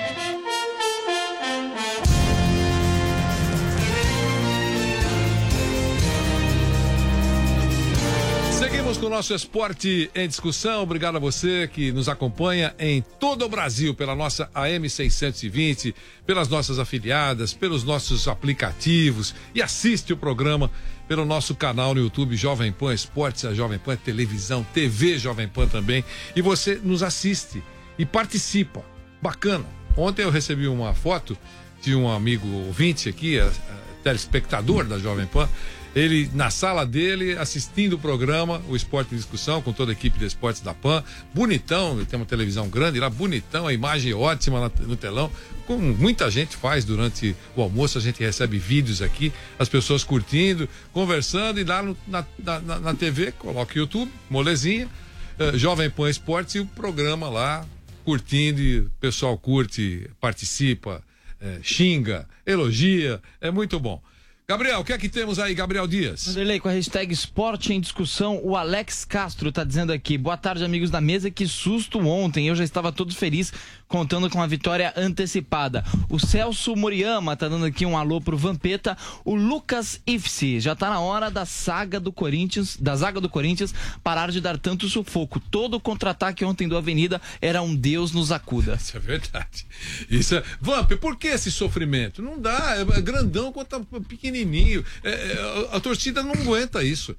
Speaker 5: Seguimos com o nosso Esporte em Discussão. Obrigado a você que nos acompanha em todo o Brasil, pela nossa A M seiscentos e vinte, pelas nossas afiliadas, pelos nossos aplicativos, e assiste o programa pelo nosso canal no YouTube, Jovem Pan Esportes, a Jovem Pan Televisão, T V Jovem Pan também. E você nos assiste e participa. Bacana. Ontem eu recebi uma foto de um amigo ouvinte aqui, a, a, telespectador da Jovem Pan. Ele na sala dele, assistindo o programa, o Esporte em Discussão, com toda a equipe de esportes da Pan. Bonitão, ele tem uma televisão grande lá, bonitão, a imagem ótima no telão. Como muita gente faz durante o almoço, a gente recebe vídeos aqui, as pessoas curtindo, conversando, e lá no, na, na, na T V, coloca o YouTube, molezinha, uh, Jovem Pan Esportes, e o programa lá, curtindo, e o pessoal curte, participa, uh, xinga, elogia, é muito bom. Gabriel, o que é que temos aí, Gabriel Dias?
Speaker 1: Vanderlei, com a hashtag Esporte em Discussão, o Alex Castro tá dizendo aqui: boa tarde, amigos da mesa, que susto ontem, eu já estava todo feliz contando com a vitória antecipada. O Celso Moriyama tá dando aqui um alô pro Vampeta. O Lucas Ifsi, já tá na hora da saga do Corinthians, da zaga do Corinthians parar de dar tanto sufoco. Todo o contra-ataque ontem do Avenida era um Deus nos acuda.
Speaker 5: Isso é verdade. Isso é... Vamp, por que esse sofrimento? Não dá, é grandão contra pequenininho. É, é, a, a torcida não aguenta isso.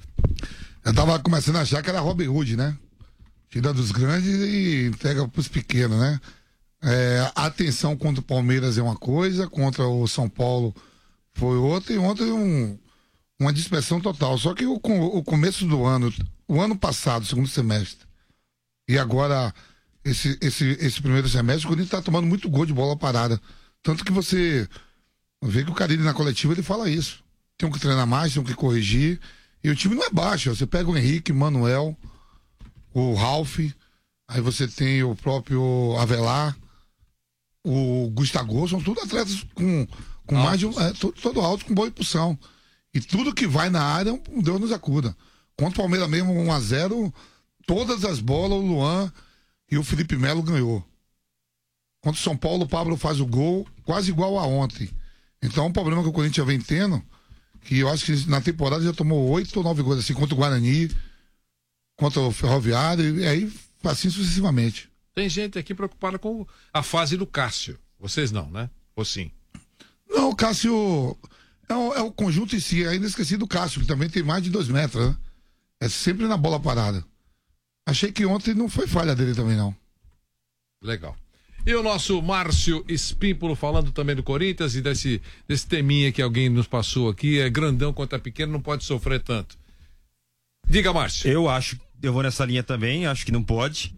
Speaker 6: Eu tava começando a achar que era Robin Hood, né? Tira dos grandes e entrega pros pequenos, né? É, a atenção contra o Palmeiras é uma coisa, contra o São Paulo foi outra, e ontem um, uma dispersão total. Só que o, o começo do ano, o ano passado, segundo semestre, e agora esse, esse, esse primeiro semestre, o Corinthians tá tomando muito gol de bola parada. Tanto que você vê que o Carille na coletiva ele fala isso. Tem que treinar mais, tem que corrigir. E o time não é baixo. Você pega o Henrique, Manuel, o Ralf, aí você tem o próprio Avelar, o Gustavo, são todos atletas com, com mais de um. É, todo, todo alto, com boa impulsão. E tudo que vai na área, um Deus nos acuda. Contra o Palmeiras mesmo, um a zero, todas as bolas, o Luan e o Felipe Melo ganhou. Contra o São Paulo, o Pablo faz o gol, quase igual a ontem. Então, o problema que o Corinthians vem tendo, que eu acho que na temporada já tomou oito ou nove gols, assim, contra o Guarani, contra o Ferroviário, e aí assim sucessivamente.
Speaker 5: Tem gente aqui preocupada com a fase do Cássio. Vocês não, né? Ou sim?
Speaker 6: Não, o Cássio é o, é o conjunto em si. Ainda esqueci do Cássio, que também tem mais de dois metros, né? É sempre na bola parada. Achei que ontem não foi falha dele também, não.
Speaker 5: Legal. E o nosso Márcio Espímpolo falando também do Corinthians e desse, desse teminha que alguém nos passou aqui, é grandão contra pequeno, não pode sofrer tanto. Diga, Márcio.
Speaker 3: Eu acho, eu vou nessa linha também, acho que não pode.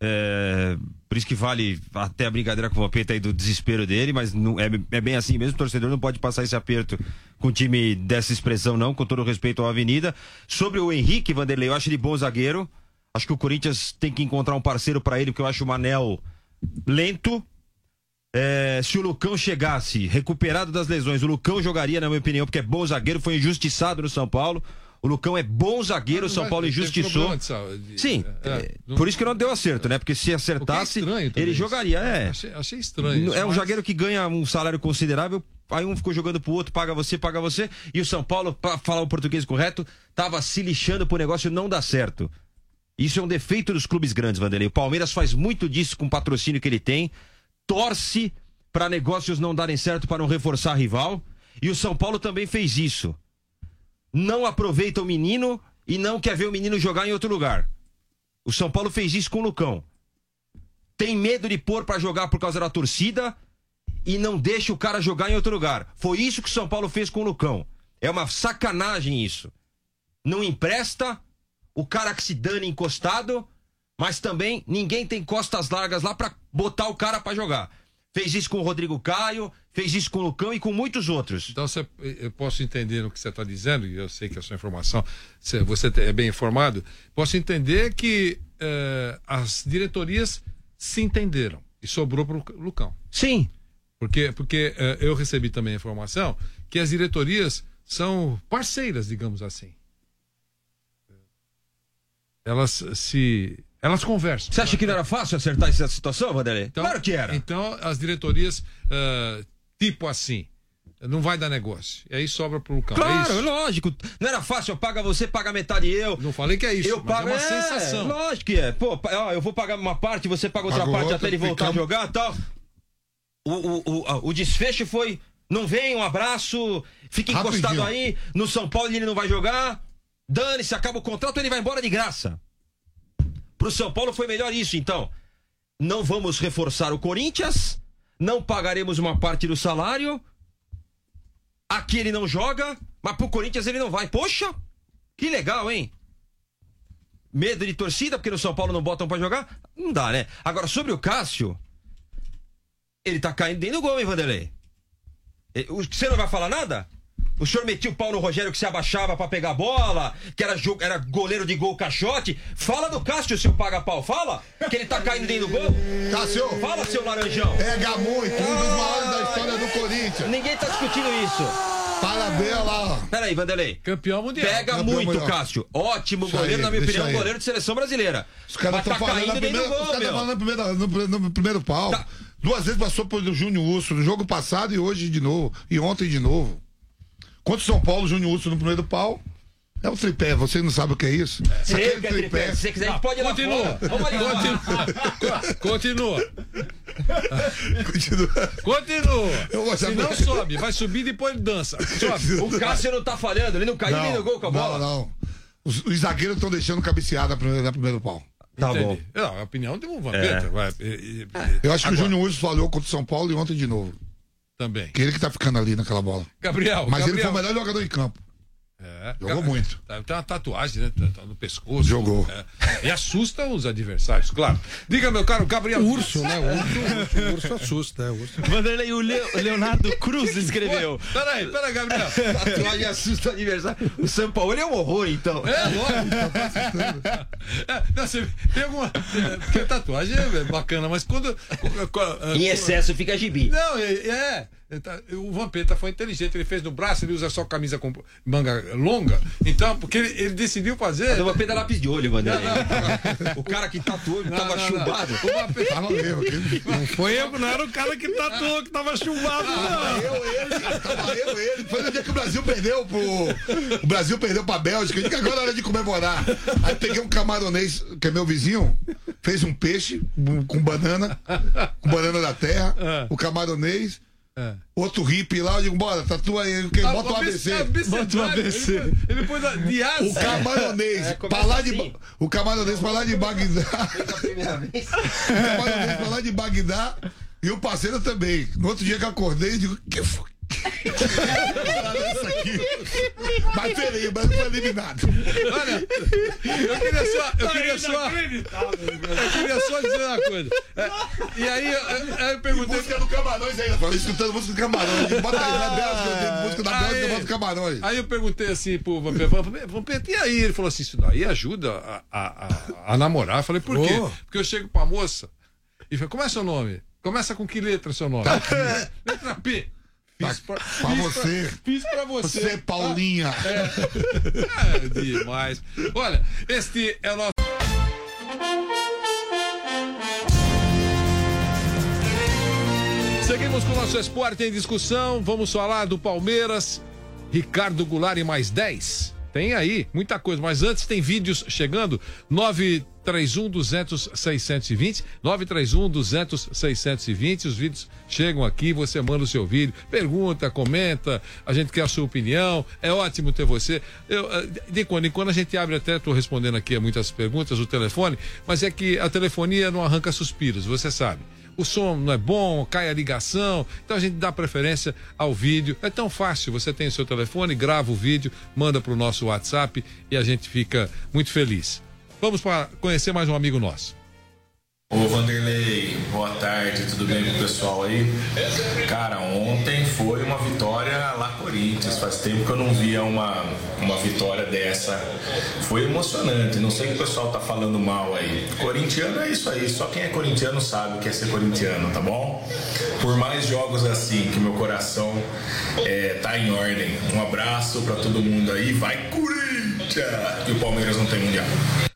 Speaker 3: É, por isso que vale até a brincadeira com o Vampeta aí do desespero dele, mas não, é, é bem assim mesmo, o torcedor não pode passar esse aperto com um time dessa expressão não, com todo o respeito à Avenida. Sobre o Henrique, Vanderlei, eu acho ele bom zagueiro, acho que o Corinthians tem que encontrar um parceiro para ele, porque eu acho o Manel lento. É, se o Lucão chegasse recuperado das lesões, o Lucão jogaria, na minha opinião, porque é bom zagueiro, foi injustiçado no São Paulo. O Lucão é bom zagueiro, o São Paulo injustiçou. De... Sim, é, é, não... por isso que não deu acerto, né? Porque se acertasse, é ele isso. jogaria. É.
Speaker 5: Achei, achei estranho.
Speaker 3: É um
Speaker 5: mas...
Speaker 3: zagueiro que ganha um salário considerável, aí um ficou jogando pro outro, paga você, paga você, e o São Paulo, pra falar o português correto, tava se lixando pro negócio não dar certo. Isso é um defeito dos clubes grandes, Vanderlei. O Palmeiras faz muito disso com o patrocínio que ele tem, torce para negócios não darem certo para não reforçar rival, e o São Paulo também fez isso. Não aproveita o menino e não quer ver o menino jogar em outro lugar. O São Paulo fez isso com o Lucão. Tem medo de pôr para jogar por causa da torcida e não deixa o cara jogar em outro lugar. Foi isso que o São Paulo fez com o Lucão. É uma sacanagem isso. Não empresta, o cara que se dane encostado, mas também ninguém tem costas largas lá para botar o cara para jogar. Fez isso com o Rodrigo Caio, fez isso com o Lucão e com muitos outros.
Speaker 5: Então você, eu posso entender no que você está dizendo, e eu sei que a sua informação, você é bem informado, posso entender que eh, as diretorias se entenderam e sobrou para o Lucão.
Speaker 3: Sim.
Speaker 5: Porque, porque eh, eu recebi também a informação que as diretorias são parceiras, digamos assim. Elas se... Elas conversam.
Speaker 3: Você acha que não era fácil acertar essa situação, Vanderlei?
Speaker 5: Então,
Speaker 3: claro que era.
Speaker 5: Então, as diretorias, uh, tipo assim, não vai dar negócio. E aí sobra pro Lucão.
Speaker 3: Claro,
Speaker 5: é
Speaker 3: lógico. Não era fácil, eu pago você, paga metade eu.
Speaker 5: Não falei que é isso,
Speaker 3: eu pago,
Speaker 5: é uma
Speaker 3: é,
Speaker 5: sensação.
Speaker 3: Lógico que é. Pô, ó, eu vou pagar uma parte, você paga outra
Speaker 6: Pagou
Speaker 3: parte
Speaker 6: outra,
Speaker 3: até ele voltar
Speaker 6: ficamos...
Speaker 3: a jogar e tal. O, o, o, o desfecho foi, não vem, um abraço, fica encostado Rapidinho. aí, no São Paulo ele não vai jogar, dane-se, acaba o contrato, ele vai embora de graça. Pro São Paulo foi melhor isso, então. Não vamos reforçar o Corinthians, não pagaremos uma parte do salário, aqui ele não joga, mas pro Corinthians ele não vai. Poxa, que legal, hein? Medo de torcida, porque no São Paulo não botam pra jogar? Não dá, né? Agora, sobre o Cássio, ele tá caindo dentro do gol, hein, Vanderlei? Você não vai falar nada? O senhor metia o pau no Rogério que se abaixava pra pegar a bola, que era, jogo, era goleiro de gol caixote. Fala do Cássio, seu paga-pau. Fala que ele tá caindo dentro do gol.
Speaker 6: Cássio.
Speaker 3: Fala, seu laranjão.
Speaker 6: Pega muito, um dos maiores da história do Corinthians.
Speaker 3: Ninguém tá discutindo isso.
Speaker 6: Parabéns lá.
Speaker 3: Peraí, Vanderlei.
Speaker 5: Campeão mundial.
Speaker 3: Pega
Speaker 6: Campeão
Speaker 3: muito,
Speaker 6: mundial.
Speaker 3: Cássio. Ótimo
Speaker 6: Deixa
Speaker 3: goleiro,
Speaker 6: aí,
Speaker 3: na minha opinião,
Speaker 6: aí.
Speaker 3: goleiro de seleção brasileira.
Speaker 6: Os caras estão
Speaker 3: tá
Speaker 6: falando,
Speaker 3: caindo dentro do gol,
Speaker 6: os cara
Speaker 3: meu.
Speaker 6: falando no, primeiro, no, no primeiro pau. Tá. Duas vezes passou por Júnior Urso, no jogo passado e hoje de novo. E ontem de novo. Contra o São Paulo, Júnior Urso no primeiro pau. É o tripé, você não sabe o que é isso?
Speaker 3: Sei o que é tripé. Se você quiser, a gente pode ir lá
Speaker 5: Continua.
Speaker 3: fora. Vamos ali
Speaker 5: Continua.
Speaker 6: Continua.
Speaker 5: Continua.
Speaker 6: Eu vou
Speaker 5: Se
Speaker 6: saber.
Speaker 5: não sobe, vai subir e depois dança. Sobe.
Speaker 3: O Cássio não tá falhando, ele não caiu nem no gol com a bola.
Speaker 6: Não, não. Os, os zagueiros estão deixando cabeceada na primeira, na primeiro pau.
Speaker 3: Tá
Speaker 5: Entendi.
Speaker 3: bom.
Speaker 5: Não, a opinião de um Vampeta.
Speaker 3: É.
Speaker 5: Vai, e, e,
Speaker 6: Eu acho que
Speaker 5: agora,
Speaker 6: o Júnior Urso falhou contra o São Paulo e ontem de novo.
Speaker 5: também.
Speaker 6: Que ele que tá ficando ali naquela bola.
Speaker 5: Gabriel.
Speaker 6: Mas
Speaker 5: Gabriel.
Speaker 6: ele foi o melhor jogador em campo.
Speaker 5: É,
Speaker 6: Jogou
Speaker 5: cara,
Speaker 6: muito.
Speaker 5: Tem uma tatuagem, né? Tá no pescoço.
Speaker 6: Jogou.
Speaker 5: É, e assusta os adversários, claro. Diga, meu caro Gabriel.
Speaker 4: O urso, né? O urso, o urso assusta, é. O urso...
Speaker 2: Vanderlei, o Leo- Leonardo Cruz escreveu.
Speaker 5: Peraí, peraí, Gabriel.
Speaker 3: Tatuagem assusta o adversário. O São Paulo ele é um horror, então.
Speaker 5: É, lógico. É, não, você, tem alguma. É, porque tatuagem é bacana, mas quando.
Speaker 3: Em excesso fica gibi.
Speaker 5: Não, é. é O Vampeta foi inteligente, ele fez no braço, ele usa só camisa com manga longa, então, porque ele, ele decidiu fazer.
Speaker 3: O Vampeta é lápis de olho, mano. O cara que tatuou, não, tava não, chumbado.
Speaker 5: Não. O Vampeta
Speaker 4: tava mesmo. Não foi eu, não era o cara que tatuou que tava chumbado, não.
Speaker 6: Tava eu, ele, tava eu, ele. Foi no dia que o Brasil perdeu pro. O Brasil perdeu pra Bélgica, eu disse que agora é hora de comemorar. Aí peguei um camaronês, que é meu vizinho, fez um peixe com banana, com banana da terra, é. o camaronês. É. Outro hippie lá, eu digo, bora, tatua aí, que, bota o A B C.
Speaker 5: Bota o A B C. Ele, ele pôs a, de asa.
Speaker 6: O camaronês, é, pra lá
Speaker 5: assim.
Speaker 6: de, o camaronês pra lá de Bagdá. O camaronês pra lá de Bagdá e o parceiro também. No outro dia que eu acordei, eu digo, que foi? Mas peraí, mas não foi eliminado.
Speaker 5: Olha, eu queria só, eu queria só, eu queria só dizer uma coisa. É, e aí eu, eu, eu perguntei.
Speaker 6: E música do Camarões ainda, falei, escutando música do Camarões. Bota aí na Bélgica, música da Bélgica, bota do Camarões.
Speaker 5: Aí eu perguntei assim pro Vampeta, Vampeta, e aí? Ele falou assim: isso daí ajuda a, a, a, a namorar. Eu falei, por quê? Oh. Porque eu chego pra moça e falo, como é seu nome? Começa com que letra seu nome?
Speaker 6: Tá
Speaker 5: letra P.
Speaker 6: Fiz pra, pra fiz você.
Speaker 5: Pra, fiz pra você.
Speaker 6: Você, Paulinha.
Speaker 5: É, é demais. Olha, este é o nosso. Seguimos com o nosso esporte em discussão. Vamos falar do Palmeiras. Ricardo Goulart e mais dez. Tem aí muita coisa, mas antes tem vídeos chegando. nove três um, duzentos, seiscentos e vinte. nove três um, duzentos, seiscentos e vinte. Os vídeos chegam aqui, você manda o seu vídeo, pergunta, comenta, a gente quer a sua opinião. É ótimo ter você. Eu, de quando em quando a gente abre, até estou respondendo aqui a muitas perguntas, o telefone, mas é que a telefonia não arranca suspiros, você sabe. O som não é bom, cai a ligação, então a gente dá preferência ao vídeo. É tão fácil, você tem o seu telefone, grava o vídeo, manda para o nosso WhatsApp e a gente fica muito feliz. Vamos para conhecer mais um amigo nosso.
Speaker 9: Ô Vanderlei, boa tarde, tudo bem com o pessoal aí? Cara, ontem foi uma vitória lá Corinthians, faz tempo que eu não via uma, uma vitória dessa. Foi emocionante, não sei o que o pessoal tá falando mal aí. Corintiano é isso aí, só quem é corintiano sabe o que é ser corintiano, tá bom? Por mais jogos assim, que meu coração é, tá em ordem. Um abraço pra todo mundo aí, vai Corinthians! E o Palmeiras não tem mundial.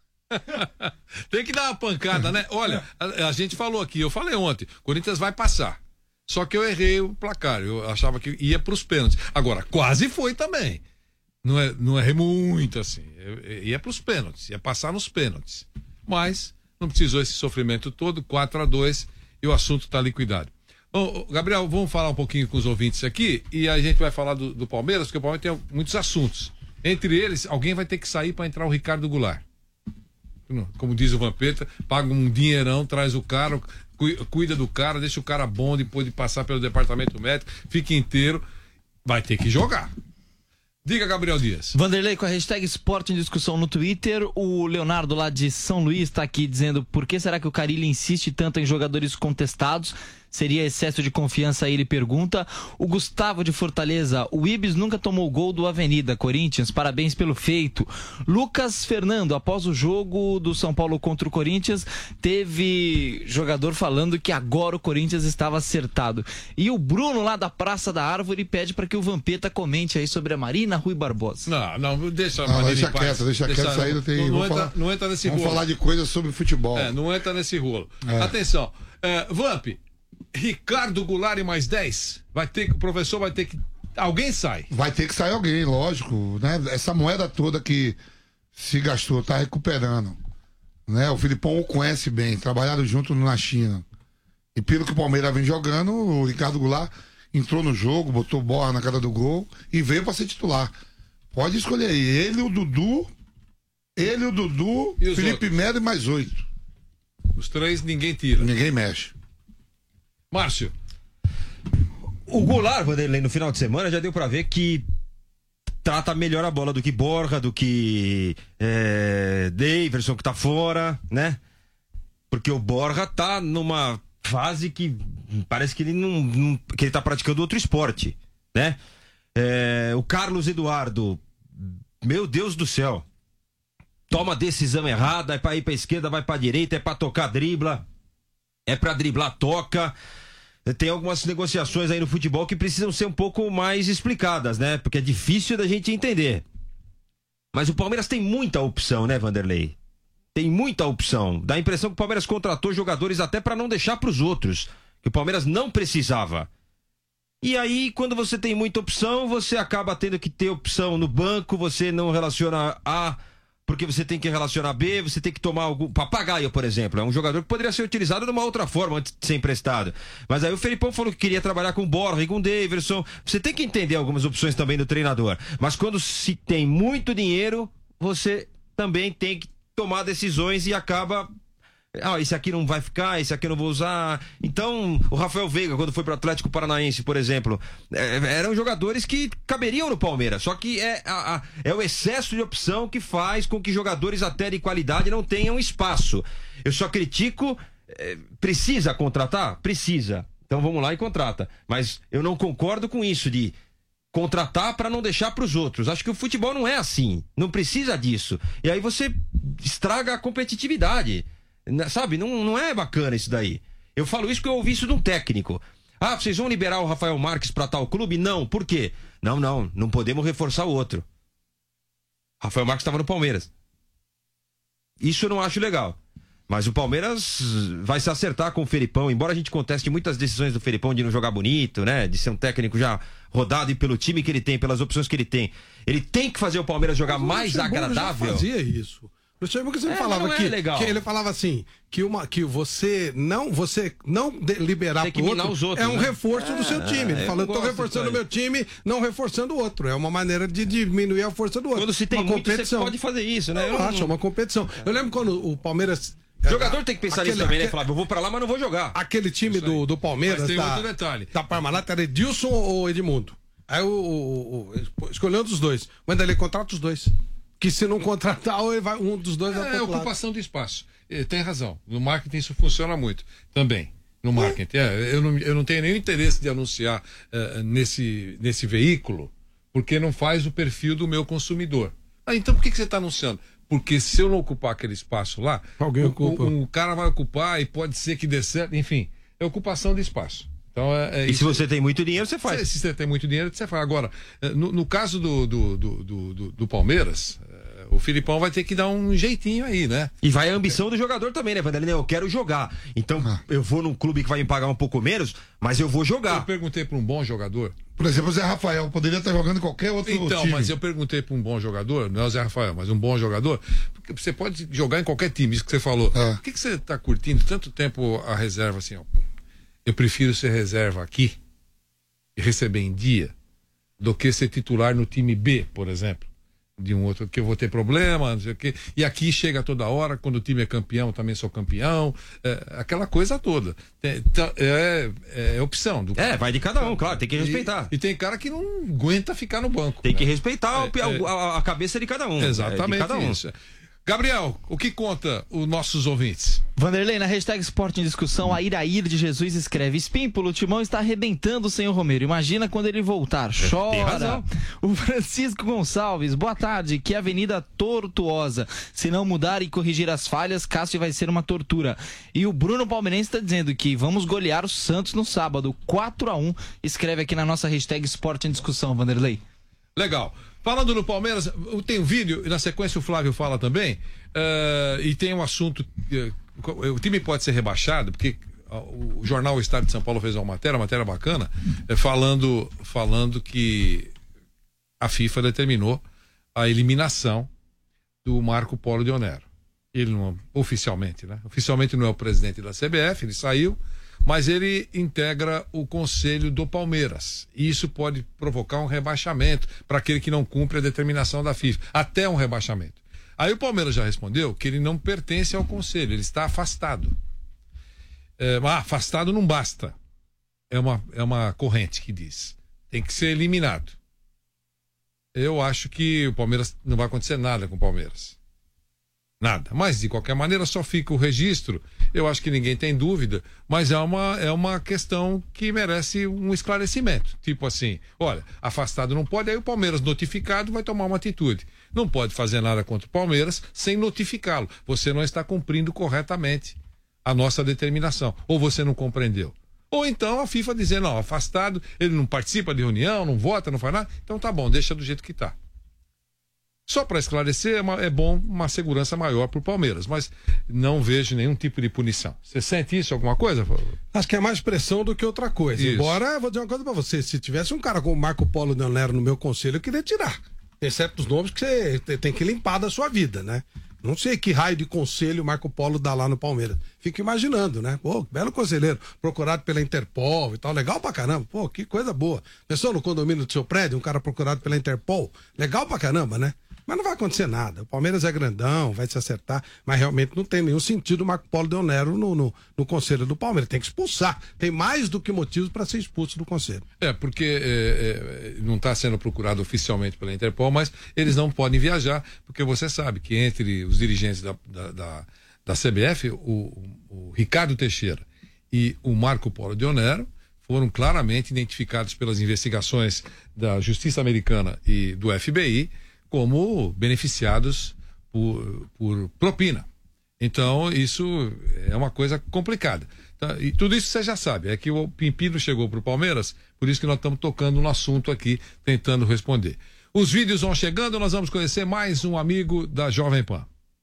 Speaker 5: Tem que dar uma pancada, né? Olha, a, a gente falou aqui, eu falei ontem, Corinthians vai passar. Só que eu errei o placar, eu achava que ia pros pênaltis. Agora, quase foi também. Não, é, não errei muito assim. Eu, eu ia pros pênaltis, ia passar nos pênaltis. Mas não precisou esse sofrimento todo, quatro a dois, e o assunto tá liquidado. Bom, Gabriel, vamos falar um pouquinho com os ouvintes aqui e a gente vai falar do, do Palmeiras, porque o Palmeiras tem muitos assuntos. Entre eles, alguém vai ter que sair para entrar o Ricardo Goulart. Como diz o Vampeta, paga um dinheirão, traz o cara, cuida do cara, deixa o cara bom depois de passar pelo departamento médico, fica inteiro, vai ter que jogar. Diga, Gabriel Dias.
Speaker 1: Vanderlei, com a hashtag Esporte em Discussão no Twitter, o Leonardo lá de São Luís está aqui dizendo por que será que o Carille insiste tanto em jogadores contestados? Seria excesso de confiança, aí ele pergunta. O Gustavo de Fortaleza, o Ibis nunca tomou gol do Avenida Corinthians, parabéns pelo feito. Lucas Fernando, após o jogo do São Paulo contra o Corinthians, teve jogador falando que agora o Corinthians estava acertado. E o Bruno lá da Praça da Árvore pede para que o Vampeta comente aí sobre a Marina Rui Barbosa.
Speaker 5: Não, não, deixa a
Speaker 6: não,
Speaker 5: Marina
Speaker 6: deixa quieto, deixa, deixa quieto, sair, não, tem,
Speaker 5: não, não,
Speaker 6: entra,
Speaker 5: falar, não entra nesse
Speaker 6: vamos
Speaker 5: rolo.
Speaker 6: Vamos falar de coisas sobre futebol.
Speaker 5: É, não entra nesse rolo. É. Atenção, é, Vamp, Ricardo Goulart e mais dez, vai ter, o professor vai ter que, alguém sai.
Speaker 6: Vai ter que sair alguém, lógico, né? Essa moeda toda que se gastou, tá recuperando, né? O Filipão o conhece bem, trabalharam junto na China. E pelo que o Palmeiras vem jogando, o Ricardo Goulart entrou no jogo, botou bola na cara do gol e veio para ser titular. Pode escolher aí, ele, o Dudu, ele, o Dudu, e Felipe Melo e mais oito.
Speaker 5: Os três ninguém tira.
Speaker 6: Ninguém mexe.
Speaker 5: Márcio.
Speaker 3: O Goulart, Vanderlei, no final de semana já deu pra ver que trata melhor a bola do que Borja, do que é, Daverson, que tá fora, né? Porque o Borja tá numa fase que parece que ele não, não que ele tá praticando outro esporte, né? É, o Carlos Eduardo, meu Deus do céu, toma decisão errada, é pra ir pra esquerda, vai pra direita, é pra tocar, dribla. É pra driblar, toca. tem algumas negociações aí no futebol que precisam ser um pouco mais explicadas, né? Porque é difícil da gente entender. Mas o Palmeiras tem muita opção, né, Vanderlei? Tem muita opção. Dá a impressão que o Palmeiras contratou jogadores até para não deixar para os outros, que o Palmeiras não precisava. E aí, quando você tem muita opção, você acaba tendo que ter opção no banco, você não relaciona A, porque você tem que relacionar B, você tem que tomar algum... Papagaio, por exemplo, é um jogador que poderia ser utilizado de uma outra forma antes de ser emprestado. Mas aí o Felipão falou que queria trabalhar com o Borja e com o Daverson. Você tem que entender algumas opções também do treinador. Mas quando se tem muito dinheiro, você também tem que tomar decisões e acaba... Ah, esse aqui não vai ficar, esse aqui eu não vou usar. Então, o Rafael Veiga, quando foi para o Atlético Paranaense, por exemplo, é, eram jogadores que caberiam no Palmeiras. Só que é, a, a, é o excesso de opção que faz com que jogadores até de qualidade não tenham espaço. Eu só critico, é, precisa contratar? Precisa. Então vamos lá e contrata. Mas eu não concordo com isso de contratar para não deixar para os outros. Acho que o futebol não é assim. Não precisa disso. E aí você estraga a competitividade. Sabe, não, não é bacana isso daí. Eu falo isso porque eu ouvi isso de um técnico. Ah, vocês vão liberar o Rafael Marques para tal clube? Não, por quê? Não, não, não podemos reforçar o outro. Rafael Marques estava no Palmeiras. Isso eu não acho legal. Mas o Palmeiras vai se acertar com o Felipão, embora a gente conteste muitas decisões do Felipão de não jogar bonito, né? De ser um técnico já rodado e pelo time que ele tem, pelas opções que ele tem. Ele tem que fazer o Palmeiras jogar mais agradável.
Speaker 4: Já fazia isso. Luxemburgo sempre
Speaker 3: é,
Speaker 4: falava
Speaker 3: é
Speaker 4: que,
Speaker 3: legal.
Speaker 4: que ele falava assim, que uma que você não você não de, liberar pro outro
Speaker 3: os outros,
Speaker 4: é um
Speaker 3: né?
Speaker 4: reforço
Speaker 3: é,
Speaker 4: do seu time. Ele
Speaker 3: é,
Speaker 4: falou, eu tô reforçando o meu time, não reforçando o outro. É uma maneira de diminuir a força do outro.
Speaker 3: Quando se tem
Speaker 4: uma
Speaker 3: muito,
Speaker 4: competição.
Speaker 3: Você pode fazer isso, né?
Speaker 4: Eu, eu acho, é uma competição. Eu lembro quando o Palmeiras...
Speaker 3: O jogador tem que pensar
Speaker 4: aquele,
Speaker 3: nisso também,
Speaker 4: aquele,
Speaker 3: né, Flávio? Eu vou pra lá, mas não vou jogar.
Speaker 4: Aquele time do, do Palmeiras,
Speaker 5: mas tem
Speaker 4: da,
Speaker 5: outro detalhe.
Speaker 4: da Parmalat, era Edilson ou Edmundo? Aí o, o, o escolheu um dos dois. O Vanderlei contrata os dois. Que se não contratar, ele vai, um dos dois vai
Speaker 5: É, ocupação de espaço. É, tem razão. No marketing isso funciona muito. Também. No marketing. É, eu, não, eu não tenho nenhum interesse de anunciar uh, nesse, nesse veículo, porque não faz o perfil do meu consumidor. Ah, então por que, que você está anunciando? Porque se eu não ocupar aquele espaço lá,
Speaker 4: alguém
Speaker 5: o,
Speaker 4: ocupa.
Speaker 5: O, o cara vai ocupar e pode ser que dê certo. Enfim, é ocupação de espaço. Então, é, é
Speaker 3: e
Speaker 5: isso.
Speaker 3: se você tem muito dinheiro, você faz.
Speaker 5: Se, se você tem muito dinheiro, você faz. Agora, no, no caso do, do, do, do, do Palmeiras, o Filipão vai ter que dar um jeitinho aí, né?
Speaker 3: E vai a ambição do jogador também, né, Vanderlei? Eu quero jogar. Então, ah. eu vou num clube que vai me pagar um pouco menos, mas eu vou jogar.
Speaker 5: Eu perguntei para um bom jogador.
Speaker 6: Por exemplo, o Zé Rafael poderia estar jogando em qualquer outro
Speaker 5: então,
Speaker 6: time.
Speaker 5: Mas eu perguntei para um bom jogador, não é o Zé Rafael, mas um bom jogador, porque você pode jogar em qualquer time, isso que você falou. Ah. Por que, que você está curtindo tanto tempo a reserva assim? Ó? Eu prefiro ser reserva aqui e receber em dia do que ser titular no time B, por exemplo. De um outro, que eu vou ter problema, não sei o quê. E aqui chega toda hora, quando o time é campeão, também sou campeão. É, aquela coisa toda. É, é, é opção. Do
Speaker 3: é, vai de cada um, claro, tem que respeitar.
Speaker 5: E, e tem cara que não aguenta ficar no banco.
Speaker 3: Tem
Speaker 5: né?
Speaker 3: que respeitar
Speaker 5: é,
Speaker 3: a, a, a cabeça de cada um.
Speaker 5: Exatamente.
Speaker 3: É de cada um.
Speaker 5: Isso. Gabriel, o que conta os nossos ouvintes?
Speaker 10: Vanderlei, na hashtag Esporte em Discussão, a Irair de Jesus escreve: Espímpolo, o Timão está arrebentando o senhor Romero. Imagina quando ele voltar. Chora. O Francisco Gonçalves, boa tarde. Que avenida tortuosa. Se não mudar e corrigir as falhas, Cássio vai ser uma tortura. E o Bruno Palmeirense está dizendo que vamos golear o Santos no sábado, quatro a um. Escreve aqui na nossa hashtag Esporte em Discussão, Vanderlei.
Speaker 5: Legal. Falando no Palmeiras, tem um vídeo, e na sequência o Flávio fala também, uh, e tem um assunto, uh, o time pode ser rebaixado, porque o, o jornal O Estado de São Paulo fez uma matéria, uma matéria bacana, uh, falando, falando que a FIFA determinou a eliminação do Marco Polo de Onero. Ele não, oficialmente, né? Oficialmente não é o presidente da C B F, ele saiu, mas ele integra o conselho do Palmeiras. E isso pode provocar um rebaixamento para aquele que não cumpre a determinação da FIFA. Até um rebaixamento. Aí o Palmeiras já respondeu que ele não pertence ao conselho, ele está afastado. É, mas afastado não basta. É uma, é uma corrente que diz. Tem que ser eliminado. Eu acho que o Palmeiras não vai acontecer nada com o Palmeiras. Nada. Mas, de qualquer maneira, só fica o registro. Eu acho que ninguém tem dúvida, mas é uma, é uma questão que merece um esclarecimento. Tipo assim, olha, afastado não pode, aí o Palmeiras notificado vai tomar uma atitude. Não pode fazer nada contra o Palmeiras sem notificá-lo. Você não está cumprindo corretamente a nossa determinação. Ou você não compreendeu? Ou então a FIFA dizendo, não, afastado, ele não participa de reunião, não vota, não faz nada, então tá bom, deixa do jeito que tá. Só para esclarecer, é, uma, é bom uma segurança maior para o Palmeiras, mas não vejo nenhum tipo de punição. Você sente isso, alguma coisa?
Speaker 4: Acho que é mais pressão do que outra coisa. Isso. Embora, vou dizer uma coisa para você, se tivesse um cara como o Marco Polo Del Nero no meu conselho, eu queria tirar. Tem certos nomes que você tem que limpar da sua vida, né? Não sei que raio de conselho o Marco Polo dá lá no Palmeiras. Fico imaginando, né? Pô, belo conselheiro, procurado pela Interpol e tal, legal pra caramba. Pô, que coisa boa. Pensou no condomínio do seu prédio, um cara procurado pela Interpol? Legal pra caramba, né? Mas não vai acontecer nada. O Palmeiras é grandão, vai se acertar, mas realmente não tem nenhum sentido o Marco Polo Del Nero no, no, no conselho do Palmeiras. Tem que expulsar. Tem mais do que motivos para ser expulso do conselho.
Speaker 5: É, porque é, é, não está sendo procurado oficialmente pela Interpol, mas eles não podem viajar, porque você sabe que entre os dirigentes da, da, da, da C B F, o, o Ricardo Teixeira e o Marco Polo Del Nero foram claramente identificados pelas investigações da Justiça Americana e do F B I como beneficiados por, por propina. Então, isso é uma coisa complicada. Tá? E tudo isso você já sabe, é que o Pimpino chegou para o Palmeiras, por isso que nós estamos tocando no assunto aqui, tentando responder. Os vídeos vão chegando, nós vamos conhecer mais um amigo da Jovem Pan.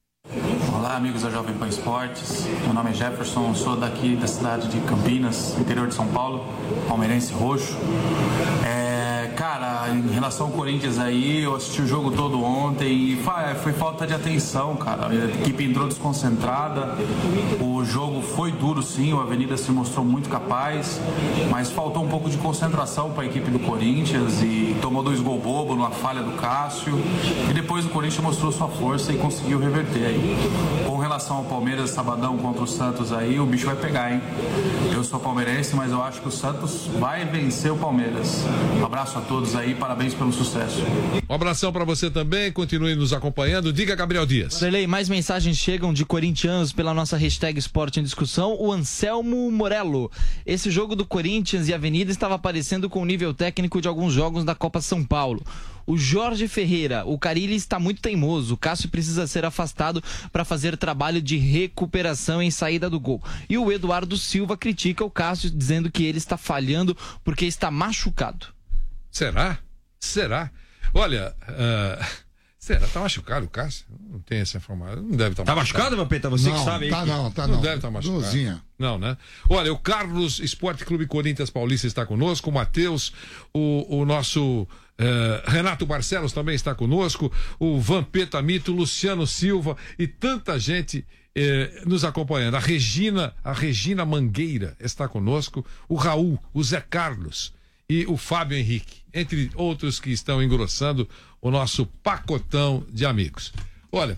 Speaker 11: Olá, amigos da Jovem Pan Esportes. Meu nome é Jefferson, sou daqui da cidade de Campinas, interior de São Paulo, palmeirense roxo. É... Cara, em relação ao Corinthians aí, eu assisti o jogo todo ontem e foi falta de atenção, cara. A equipe entrou desconcentrada, o jogo foi duro sim, o Avenida se mostrou muito capaz, mas faltou um pouco de concentração para a equipe do Corinthians e tomou dois gols bobo numa falha do Cássio. E depois o Corinthians mostrou sua força e conseguiu reverter aí. Com relação ao Palmeiras, sabadão contra o Santos aí, o bicho vai pegar, hein? Eu sou palmeirense, mas eu acho que o Santos vai vencer o Palmeiras. Um abraço a todos aí, parabéns pelo sucesso.
Speaker 5: Um abração para você também, continue nos acompanhando. Diga, Gabriel Dias.
Speaker 10: Vanderlei, mais mensagens chegam de corintianos pela nossa hashtag Esporte em Discussão. O Anselmo Morello. Esse jogo do Corinthians e Avenida estava parecendo com o nível técnico de alguns jogos da Copa São Paulo. O Jorge Ferreira, o Carille está muito teimoso. O Cássio precisa ser afastado para fazer trabalho de recuperação em saída do gol. E o Eduardo Silva critica o Cássio, dizendo que ele está falhando porque está machucado.
Speaker 5: Será? Será? Olha, uh, será? Tá machucado o Cássio? Não tem essa informação. Não deve estar tá machucado.
Speaker 3: Tá machucado, Vampeta? Você
Speaker 6: não,
Speaker 3: que sabe aí.
Speaker 6: Tá
Speaker 3: que...
Speaker 6: não, tá
Speaker 5: não.
Speaker 6: não.
Speaker 5: Deve estar tá machucado.
Speaker 6: Dozinha.
Speaker 5: Não, né? Olha, o Carlos Esporte Clube Corinthians Paulista está conosco, o Matheus, o, o nosso uh, Renato Barcelos também está conosco, o Vampeta Mito, Luciano Silva e tanta gente eh, nos acompanhando. A Regina, a Regina Mangueira está conosco, o Raul, o Zé Carlos e o Fábio Henrique, entre outros que estão engrossando o nosso pacotão de amigos. Olha,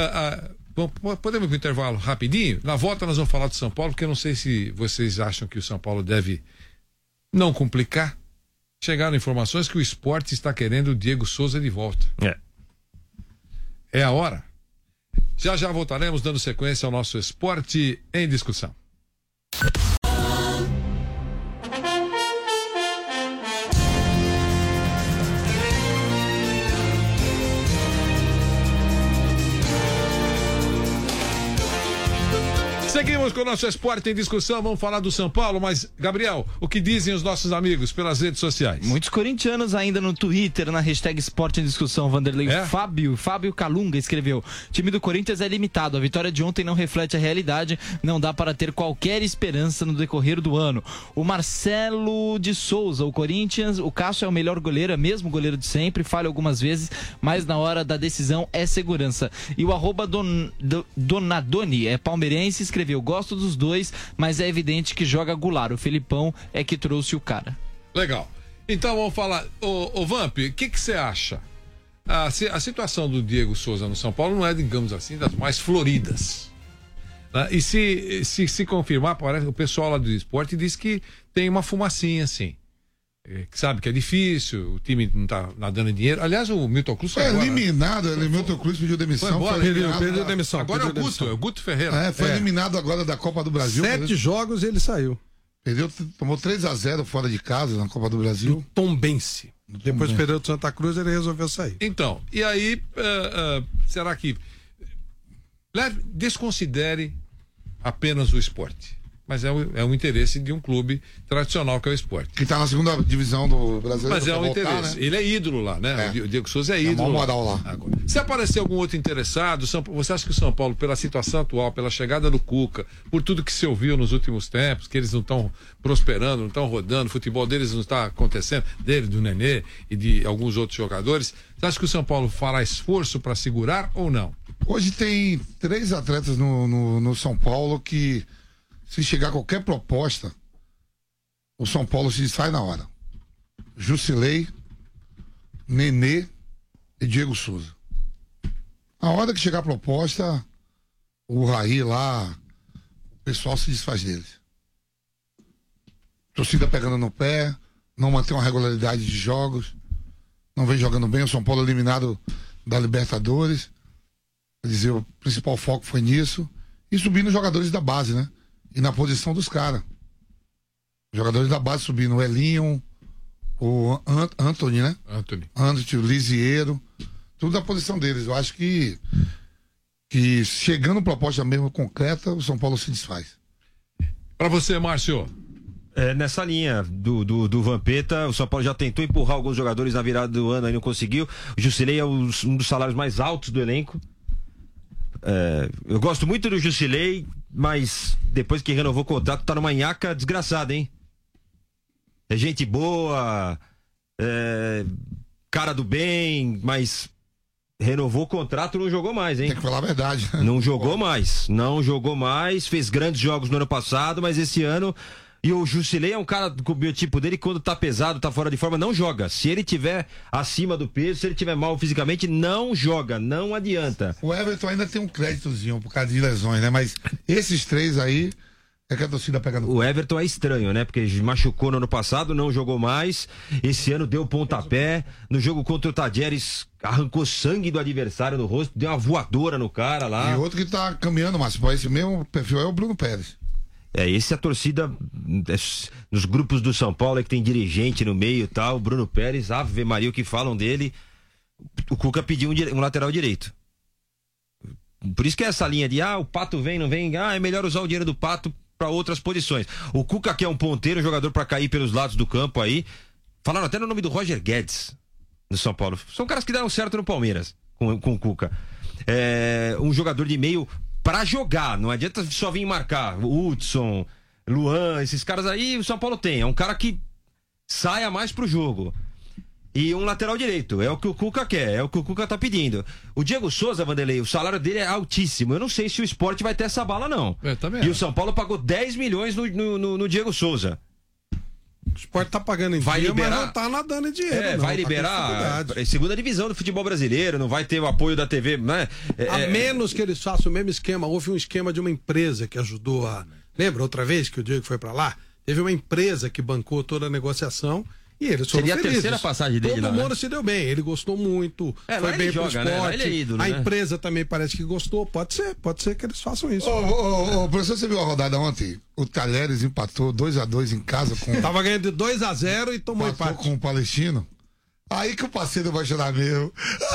Speaker 5: uh, uh, podemos ir para o intervalo rapidinho? Na volta nós vamos falar do São Paulo, porque eu não sei se vocês acham que o São Paulo deve não complicar. Chegaram informações que o Sport está querendo o Diego Souza de volta.
Speaker 2: É.
Speaker 5: É a hora. Já já voltaremos dando sequência ao nosso Esporte em Discussão. Seguimos com o nosso Esporte em Discussão, vamos falar do São Paulo, mas, Gabriel, o que dizem os nossos amigos pelas redes sociais?
Speaker 10: Muitos corintianos ainda no Twitter, na hashtag Esporte em Discussão, Vanderlei.
Speaker 5: É?
Speaker 10: Fábio, Fábio Calunga escreveu: o time do Corinthians é limitado, a vitória de ontem não reflete a realidade, não dá para ter qualquer esperança no decorrer do ano. O Marcelo de Souza, o Corinthians, o Cássio é o melhor goleiro, é mesmo goleiro de sempre, falha algumas vezes, mas na hora da decisão é segurança. E o arroba Don, Don, Donadoni, é palmeirense, escreveu: eu gosto dos dois, mas é evidente que joga Goulart. O Felipão é que trouxe o cara.
Speaker 5: Legal. Então vamos falar. Ô, ô Vamp, o que você acha? A, a situação do Diego Souza no São Paulo não é, digamos assim, das mais floridas. Né? E se, se se confirmar, parece, o pessoal lá do esporte diz que tem uma fumacinha assim. É, que sabe que é difícil, o time não tá nadando em dinheiro. Aliás, o Milton Cruz foi
Speaker 6: é
Speaker 5: agora,
Speaker 6: eliminado, né? O Milton Cruz pediu demissão.
Speaker 5: Foi embora,
Speaker 6: foi
Speaker 5: pediu,
Speaker 4: pediu demissão.
Speaker 5: Agora
Speaker 4: pediu
Speaker 5: é o Guto,
Speaker 4: demissão.
Speaker 5: é o Guto Ferreira.
Speaker 6: É, foi
Speaker 5: é.
Speaker 6: eliminado agora da Copa do Brasil.
Speaker 4: Sete
Speaker 6: perdeu,
Speaker 4: jogos e ele saiu.
Speaker 6: perdeu, tomou três a zero fora de casa na Copa do Brasil.
Speaker 4: Tombense. Depois
Speaker 6: Tombense.
Speaker 4: perdeu do Santa Cruz, ele resolveu sair.
Speaker 5: Então, e aí, uh, uh, será que leve, desconsidere apenas o esporte? mas é um, é um interesse de um clube tradicional que é o Sport.
Speaker 6: Que está na segunda divisão do Brasileiro.
Speaker 5: Mas é um
Speaker 6: voltar,
Speaker 5: interesse. Né? Ele é ídolo lá, né?
Speaker 6: É.
Speaker 5: O Diego Souza é ídolo.
Speaker 6: É moral lá.
Speaker 5: lá. Se aparecer algum outro interessado, São, você acha que o São Paulo, pela situação atual, pela chegada do Cuca, por tudo que se ouviu nos últimos tempos, que eles não estão prosperando, não estão rodando, o futebol deles não está acontecendo, dele, do Nenê e de alguns outros jogadores, você acha que o São Paulo fará esforço para segurar ou não?
Speaker 6: Hoje tem três atletas no, no, no São Paulo que, se chegar qualquer proposta, o São Paulo se desfaz na hora. Jusilei, Nenê e Diego Souza. A hora que chegar a proposta, o Raí lá, o pessoal se desfaz deles. Torcida pegando no pé, não mantém uma regularidade de jogos, não vem jogando bem, o São Paulo eliminado da Libertadores. Quer dizer, o principal foco foi nisso. E subindo os jogadores da base, né? E na posição dos caras. Os jogadores da base subindo, o Elinho, o Ant Anthony, né?
Speaker 5: Anthony.
Speaker 6: Anthony, o Lisieiro. Tudo na posição deles. Eu acho que, que chegando proposta mesmo concreta, o São Paulo se desfaz.
Speaker 5: Para você, Márcio.
Speaker 3: É, nessa linha do, do, do Vampeta, o São Paulo já tentou empurrar alguns jogadores na virada do ano, aí não conseguiu. O Jusilei é os, um dos salários mais altos do elenco. É, eu gosto muito do Jusilei, mas depois que renovou o contrato, tá numa nhaca desgraçada, hein? É gente boa, é, cara do bem, mas renovou o contrato, não jogou mais, hein?
Speaker 6: Tem que falar a verdade.
Speaker 3: Não jogou mais, não jogou mais, fez grandes jogos no ano passado, mas esse ano... E o Jusilei é um cara com o biotipo dele, quando tá pesado, tá fora de forma, não joga. Se ele tiver acima do peso, se ele tiver mal fisicamente, não joga, não adianta.
Speaker 6: O Everton ainda tem um créditozinho por causa de lesões, né? Mas esses três aí é que a torcida pega no...
Speaker 3: O Everton é estranho, né? Porque machucou no ano passado, não jogou mais. Esse ano deu pontapé. No jogo contra o Tadieres, arrancou sangue do adversário no rosto, deu uma voadora no cara lá.
Speaker 6: E outro que tá caminhando, Márcio, para esse mesmo perfil é o Bruno Pérez.
Speaker 3: É, esse é a torcida é, nos grupos do São Paulo, é que tem dirigente no meio e tal, o Bruno Pérez, Ave Maria, o que falam dele, o Cuca pediu um, um lateral direito. Por isso que é essa linha de, ah, o Pato vem, não vem, ah, é melhor usar o dinheiro do Pato para outras posições. O Cuca quer um ponteiro, um jogador para cair pelos lados do campo aí. Falaram até no nome do Roger Guedes, no São Paulo. São caras que deram certo no Palmeiras, com, com o Cuca. É, um jogador de meio... Pra jogar, não adianta só vir marcar. O Hudson, Luan, esses caras aí, o São Paulo tem. É um cara que saia mais pro jogo. E um lateral direito. É o que o Cuca quer, é o que o Cuca tá pedindo. O Diego Souza, Vanderlei, o salário dele é altíssimo. Eu não sei se o Sport vai ter essa bala, não.
Speaker 5: É, também
Speaker 3: e
Speaker 5: é.
Speaker 3: o São Paulo pagou dez milhões no, no, no, no Diego Souza.
Speaker 4: O Sport tá pagando em
Speaker 3: vai
Speaker 4: dia,
Speaker 3: liberar,
Speaker 4: mas não tá nadando em dinheiro.
Speaker 3: É,
Speaker 4: não,
Speaker 3: vai
Speaker 4: tá
Speaker 3: liberar a segunda divisão do futebol brasileiro, não vai ter o apoio da T V, né? É,
Speaker 4: a
Speaker 3: é...
Speaker 4: menos que eles façam o mesmo esquema. Houve um esquema de uma empresa que ajudou a... Lembra outra vez que o Diego foi pra lá? Teve uma empresa que bancou toda a negociação e eles foram
Speaker 3: Seria
Speaker 4: felizes.
Speaker 3: a terceira passagem dele
Speaker 4: Todo
Speaker 3: lá,
Speaker 4: mundo
Speaker 3: né?
Speaker 4: se deu bem, ele gostou muito,
Speaker 3: é,
Speaker 4: foi bem
Speaker 3: joga,
Speaker 4: pro esporte.
Speaker 3: né? Lá ele é ídolo,
Speaker 4: a
Speaker 3: né?
Speaker 4: empresa também parece que gostou, pode ser, pode ser que eles façam isso.
Speaker 6: Ô, ô, ô, professor, você viu a rodada ontem? O Talheres empatou dois a dois em casa com...
Speaker 4: Tava ganhando de dois a zero e tomou
Speaker 6: empatou
Speaker 4: empate.
Speaker 6: com o Palestino. Aí que o parceiro vai chorar mesmo.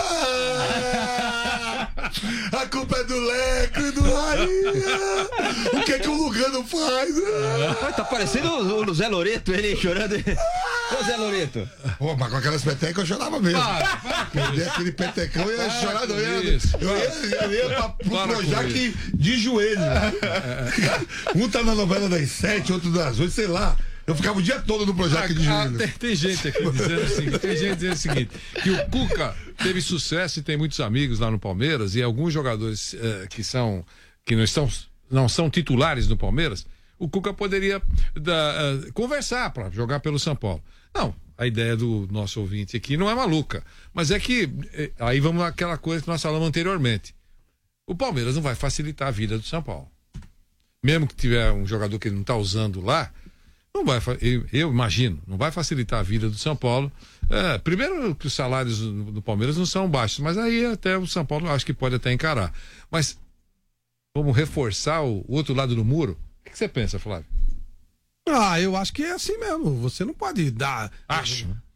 Speaker 6: Ah, a culpa é do Leco e do Raí. O que é que o Lugano faz?
Speaker 3: Ah, tá parecendo o, o Zé Loreto, ele chorando. Ô Zé Loreto.
Speaker 6: Pô, mas com aquelas petecas eu chorava mesmo.
Speaker 5: Para, para
Speaker 6: Perder aquele petecão, eu ia
Speaker 5: para
Speaker 6: chorar. Eu ia,
Speaker 5: isso.
Speaker 6: eu ia, eu ia pra, pro
Speaker 5: Para
Speaker 6: Projac de joelho. Um tá na novela das sete, outro das oito, sei lá. Eu ficava o dia todo no Projac de
Speaker 5: Ah,
Speaker 6: joelho.
Speaker 5: tem, tem gente aqui dizendo o seguinte, tem gente dizendo o seguinte, que o Cuca teve sucesso e tem muitos amigos lá no Palmeiras e alguns jogadores eh, que são que não estão não são titulares no Palmeiras, o Cuca poderia da, uh, conversar para jogar pelo São Paulo. Não, a ideia do nosso ouvinte aqui não é maluca, mas é que eh, aí vamos àquela coisa que nós falamos anteriormente. O Palmeiras não vai facilitar a vida do São Paulo. Mesmo que tiver um jogador que ele não está usando lá, não vai, eu, eu imagino, não vai facilitar a vida do São Paulo. É, primeiro que os salários do, do Palmeiras não são baixos, mas aí até o São Paulo acho que pode até encarar. Mas vamos reforçar o, o outro lado do muro? O que você pensa, Flávio?
Speaker 4: Ah, eu acho que é assim mesmo. Você não pode dar.
Speaker 5: Acho.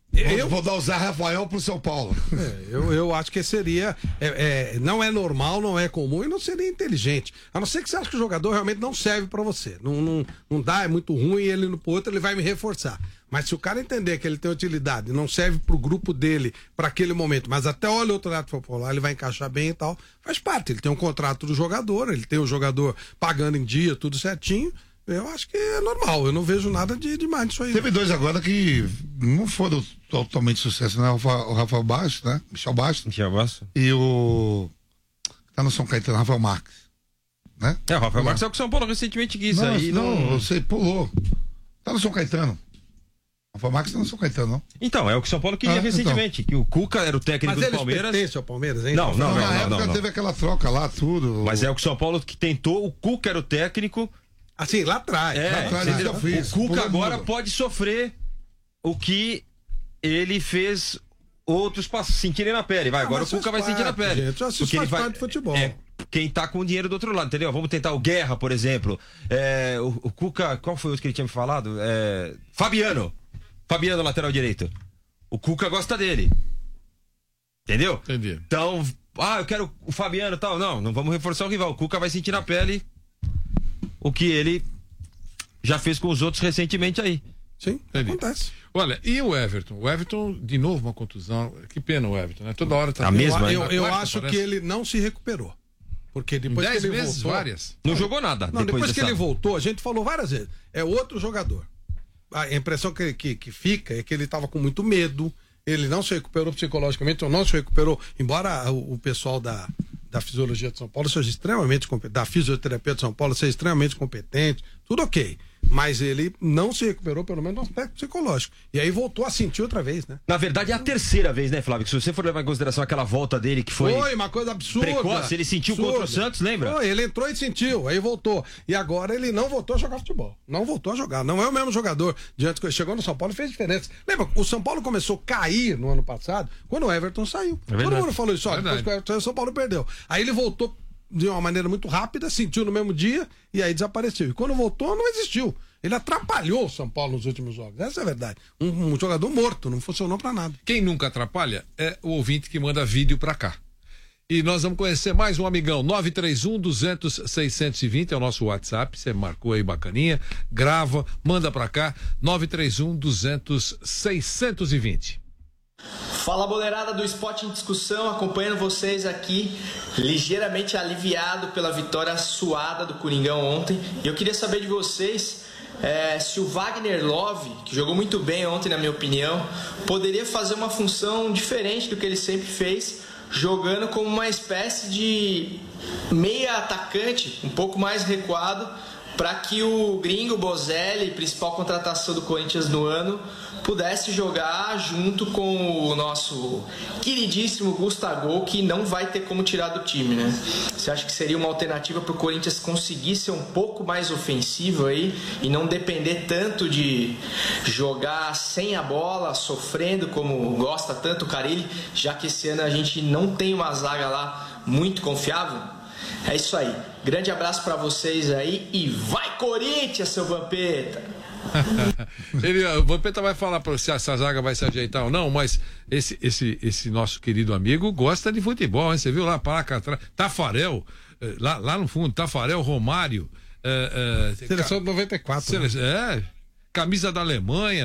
Speaker 6: Eu vou dar o Zé Rafael pro São Paulo.
Speaker 4: É, eu, eu acho que seria. É, é, não é normal, não é comum e não seria inteligente. A não ser que você acha que o jogador realmente não serve pra você. Não, não, não dá, é muito ruim, e ele no outro ele vai me reforçar. Mas se o cara entender que ele tem utilidade, não serve pro grupo dele, pra aquele momento, mas até olha o outro lado popular, ele vai encaixar bem e tal, faz parte. Ele tem um contrato do jogador, ele tem o jogador pagando em dia, tudo certinho. Eu acho que é normal, eu não vejo nada de demais disso aí.
Speaker 6: Teve dois agora que não foram totalmente sucesso, né? O Rafael, o Rafael Bastos, né? Michel Bastos.
Speaker 3: Michel Bastos.
Speaker 6: E o. Tá no São Caetano, Rafael Marques. Né?
Speaker 3: É, o Rafael Marques é o que o São Paulo recentemente quis
Speaker 6: não,
Speaker 3: aí.
Speaker 6: Não,
Speaker 3: não,
Speaker 6: você pulou. Tá no São Caetano. O Rafael Marques tá no São Caetano, não?
Speaker 3: Então, é o que o São Paulo queria ah, recentemente. Então. Que o Cuca era o técnico
Speaker 4: Mas
Speaker 3: do Palmeiras.
Speaker 4: Mas ele ao Palmeiras, hein?
Speaker 3: Não, não, não.
Speaker 6: Na
Speaker 3: não,
Speaker 6: época
Speaker 3: não, não,
Speaker 6: teve aquela troca lá, tudo.
Speaker 3: Mas é o que o São Paulo que tentou, o Cuca era o técnico.
Speaker 4: Assim, lá atrás.
Speaker 3: É,
Speaker 4: lá atrás
Speaker 3: eu fiz, o Cuca agora mundo. Pode sofrer o que ele fez outros sentirem na pele. Vai, ah, agora o Cuca vai parte, sentir na pele.
Speaker 4: Gente, eu porque ele vai de futebol.
Speaker 3: É, quem tá com o dinheiro do outro lado, entendeu? Vamos tentar o Guerra, por exemplo. É, o, o Cuca, qual foi o outro que ele tinha me falado? É, Fabiano. Fabiano, lateral direito. O Cuca gosta dele. Entendeu?
Speaker 5: Entendi.
Speaker 3: Então, ah, eu quero o Fabiano e tal. Não, não vamos reforçar o rival. O Cuca vai sentir na pele o que ele já fez com os outros recentemente aí.
Speaker 4: Sim, entendi. Acontece.
Speaker 5: Olha, e o Everton? O Everton, de novo, uma contusão. Que pena o Everton, né? Toda hora tá...
Speaker 3: A mesma,
Speaker 4: eu, eu, eu acho parece. que ele não se recuperou. Porque depois
Speaker 5: em dez
Speaker 4: que ele
Speaker 5: vezes,
Speaker 4: voltou...
Speaker 5: várias.
Speaker 3: Não jogou nada.
Speaker 4: Não,
Speaker 3: depois,
Speaker 4: depois que
Speaker 3: dessa...
Speaker 4: ele voltou, a gente falou várias vezes. É outro jogador. A impressão que, que, que fica é que ele estava com muito medo. Ele não se recuperou psicologicamente, ou não se recuperou, embora o, o pessoal da... da Fisiologia de São Paulo seja extremamente competente, da Fisioterapia de São Paulo seja extremamente competente, tudo ok. Mas ele não se recuperou, pelo menos no aspecto psicológico. E aí voltou a sentir outra vez, né?
Speaker 3: Na verdade é a terceira vez, né, Flávio? Que se você for levar em consideração aquela volta dele que foi...
Speaker 4: Foi uma coisa absurda.
Speaker 3: Precoce, ele sentiu absurda. Contra o Santos, lembra?
Speaker 4: Foi, ele entrou e sentiu, aí voltou. E agora ele não voltou a jogar futebol. Não voltou a jogar. Não é o mesmo jogador. Diante que chegou no São Paulo e fez diferença. Lembra, o São Paulo começou a cair no ano passado quando o Everton saiu. É Todo mundo falou isso, ó, depois que o Everton saiu, o São Paulo perdeu. Aí ele voltou de uma maneira muito rápida, sentiu no mesmo dia e aí desapareceu. E quando voltou, não existiu. Ele atrapalhou o São Paulo nos últimos jogos. Essa é a verdade. Um, um jogador morto, não funcionou pra nada.
Speaker 5: Quem nunca atrapalha é o ouvinte que manda vídeo pra cá. E nós vamos conhecer mais um amigão. nove três um, duzentos, seiscentos e vinte é o nosso WhatsApp. Você marcou aí bacaninha. Grava, manda pra cá. nove três um, duzentos, seiscentos e vinte.
Speaker 12: Fala, boleirada do Esporte em Discussão, acompanhando vocês aqui, ligeiramente aliviado pela vitória suada do Coringão ontem. E eu queria saber de vocês é, se o Wagner Love, que jogou muito bem ontem na minha opinião, poderia fazer uma função diferente do que ele sempre fez, jogando como uma espécie de meia atacante, um pouco mais recuado, para que o gringo Bozelli, principal contratação do Corinthians no ano, pudesse jogar junto com o nosso queridíssimo Gustavo, que não vai ter como tirar do time, né? Você acha que seria uma alternativa para o Corinthians conseguir ser um pouco mais ofensivo aí e não depender tanto de jogar sem a bola, sofrendo como gosta tanto o Carille, já que esse ano a gente não tem uma zaga lá muito confiável? É isso aí. Grande abraço pra vocês aí e vai Corinthians, seu Vampeta!
Speaker 5: Ele, o Vampeta vai falar pra você se a zaga vai se ajeitar ou não, mas esse, esse, esse nosso querido amigo gosta de futebol, hein? Você viu lá, para cá atrás, Tafarel, lá, lá no fundo, Tafarel, Romário. É,
Speaker 4: é, Seleção de noventa e quatro.
Speaker 5: Sele...
Speaker 4: Né?
Speaker 5: É, camisa da Alemanha.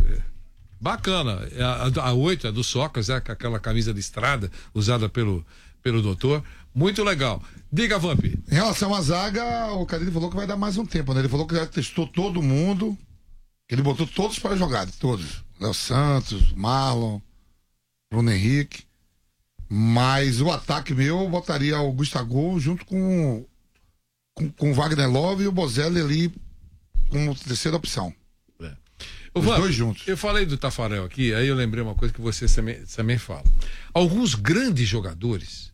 Speaker 5: Bacana. A oito é do Socas, é aquela camisa de estrada usada pelo, pelo doutor. Muito legal. Diga, Vamp.
Speaker 6: Em relação à zaga, o Carille falou que vai dar mais um tempo, né? Ele falou que já testou todo mundo, que ele botou todos para jogar, todos. Léo Santos, Marlon, Bruno Henrique. Mas o ataque meu, eu botaria o Gustavo junto com, com, com o Wagner Love e o Bozelli ali como terceira opção.
Speaker 5: É.
Speaker 6: Os
Speaker 5: Vamp,
Speaker 6: dois juntos.
Speaker 5: Eu falei do Tafarel aqui, aí eu lembrei uma coisa que você também, também fala. Alguns grandes jogadores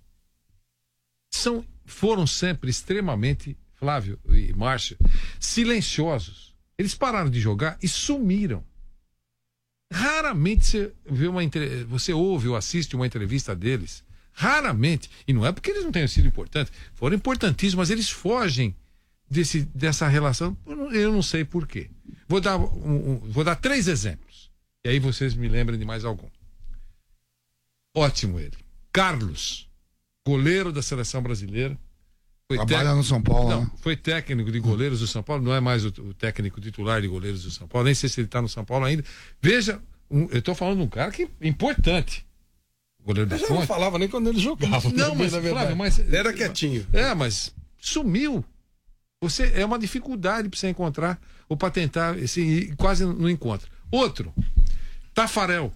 Speaker 5: são, foram sempre extremamente, Flávio e Márcio, silenciosos. Eles pararam de jogar e sumiram. Raramente você vê uma você ouve ou assiste uma entrevista deles. Raramente. E não é porque eles não tenham sido importantes. Foram importantíssimos, mas eles fogem desse, dessa relação. Eu não, eu não sei por quê. Vou dar, um, um, vou dar três exemplos. E aí vocês me lembrem de mais algum. Ótimo ele. Carlos, goleiro da seleção brasileira. Foi
Speaker 6: Trabalha tec... no São Paulo,
Speaker 5: Não,
Speaker 6: né?
Speaker 5: foi técnico de goleiros do São Paulo, não é mais o, o técnico titular de goleiros do São Paulo, nem sei se ele está no São Paulo ainda. Veja, um, eu estou falando de um cara que é importante. O goleiro da
Speaker 4: Eu já
Speaker 5: Fonte.
Speaker 4: não falava nem quando ele jogava.
Speaker 5: Não, mas, Flávio, mas
Speaker 4: ele era quietinho.
Speaker 5: É, mas sumiu. Você é uma dificuldade para você encontrar ou para tentar, assim, quase não encontra. Outro, Tafarel.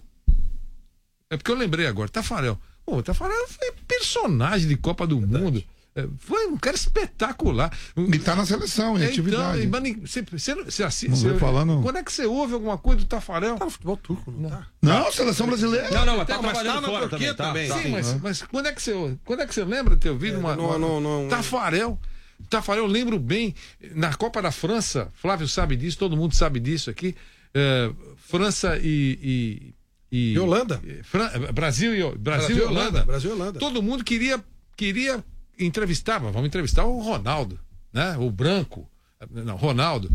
Speaker 5: É porque eu lembrei agora, Tafarel. Pô, Tafarel foi personagem de Copa do Verdade. Mundo. É, foi um cara espetacular.
Speaker 6: E tá na seleção, em
Speaker 5: é,
Speaker 6: atividade.
Speaker 5: Então, você, você, você, você,
Speaker 6: não
Speaker 5: você
Speaker 6: falando...
Speaker 5: Quando é que você ouve alguma coisa do Tafarel?
Speaker 4: Tá no futebol turco, não tá?
Speaker 6: Não, seleção brasileira.
Speaker 3: Não, não, mas tá
Speaker 4: Mas
Speaker 3: trabalhando
Speaker 4: tá na
Speaker 3: fora
Speaker 4: Turquia
Speaker 3: também. Tá?
Speaker 5: Sim,
Speaker 3: Sim,
Speaker 5: mas,
Speaker 3: né?
Speaker 5: mas quando é que você, quando é que você lembra de ter ouvido
Speaker 4: É,
Speaker 5: uma,
Speaker 4: não,
Speaker 5: uma...
Speaker 4: não, não,
Speaker 5: Tafarel? Tafarel, eu lembro bem, na Copa da França, Flávio sabe disso, todo mundo sabe disso aqui, é, França e... E,
Speaker 4: e Holanda.
Speaker 5: E, Fran, Brasil, e, Brasil,
Speaker 4: Brasil
Speaker 5: e Holanda.
Speaker 4: Holanda. Brasil e Holanda.
Speaker 5: Todo mundo queria, queria entrevistar, mas vamos entrevistar o Ronaldo, né? O Branco, não, Ronaldo.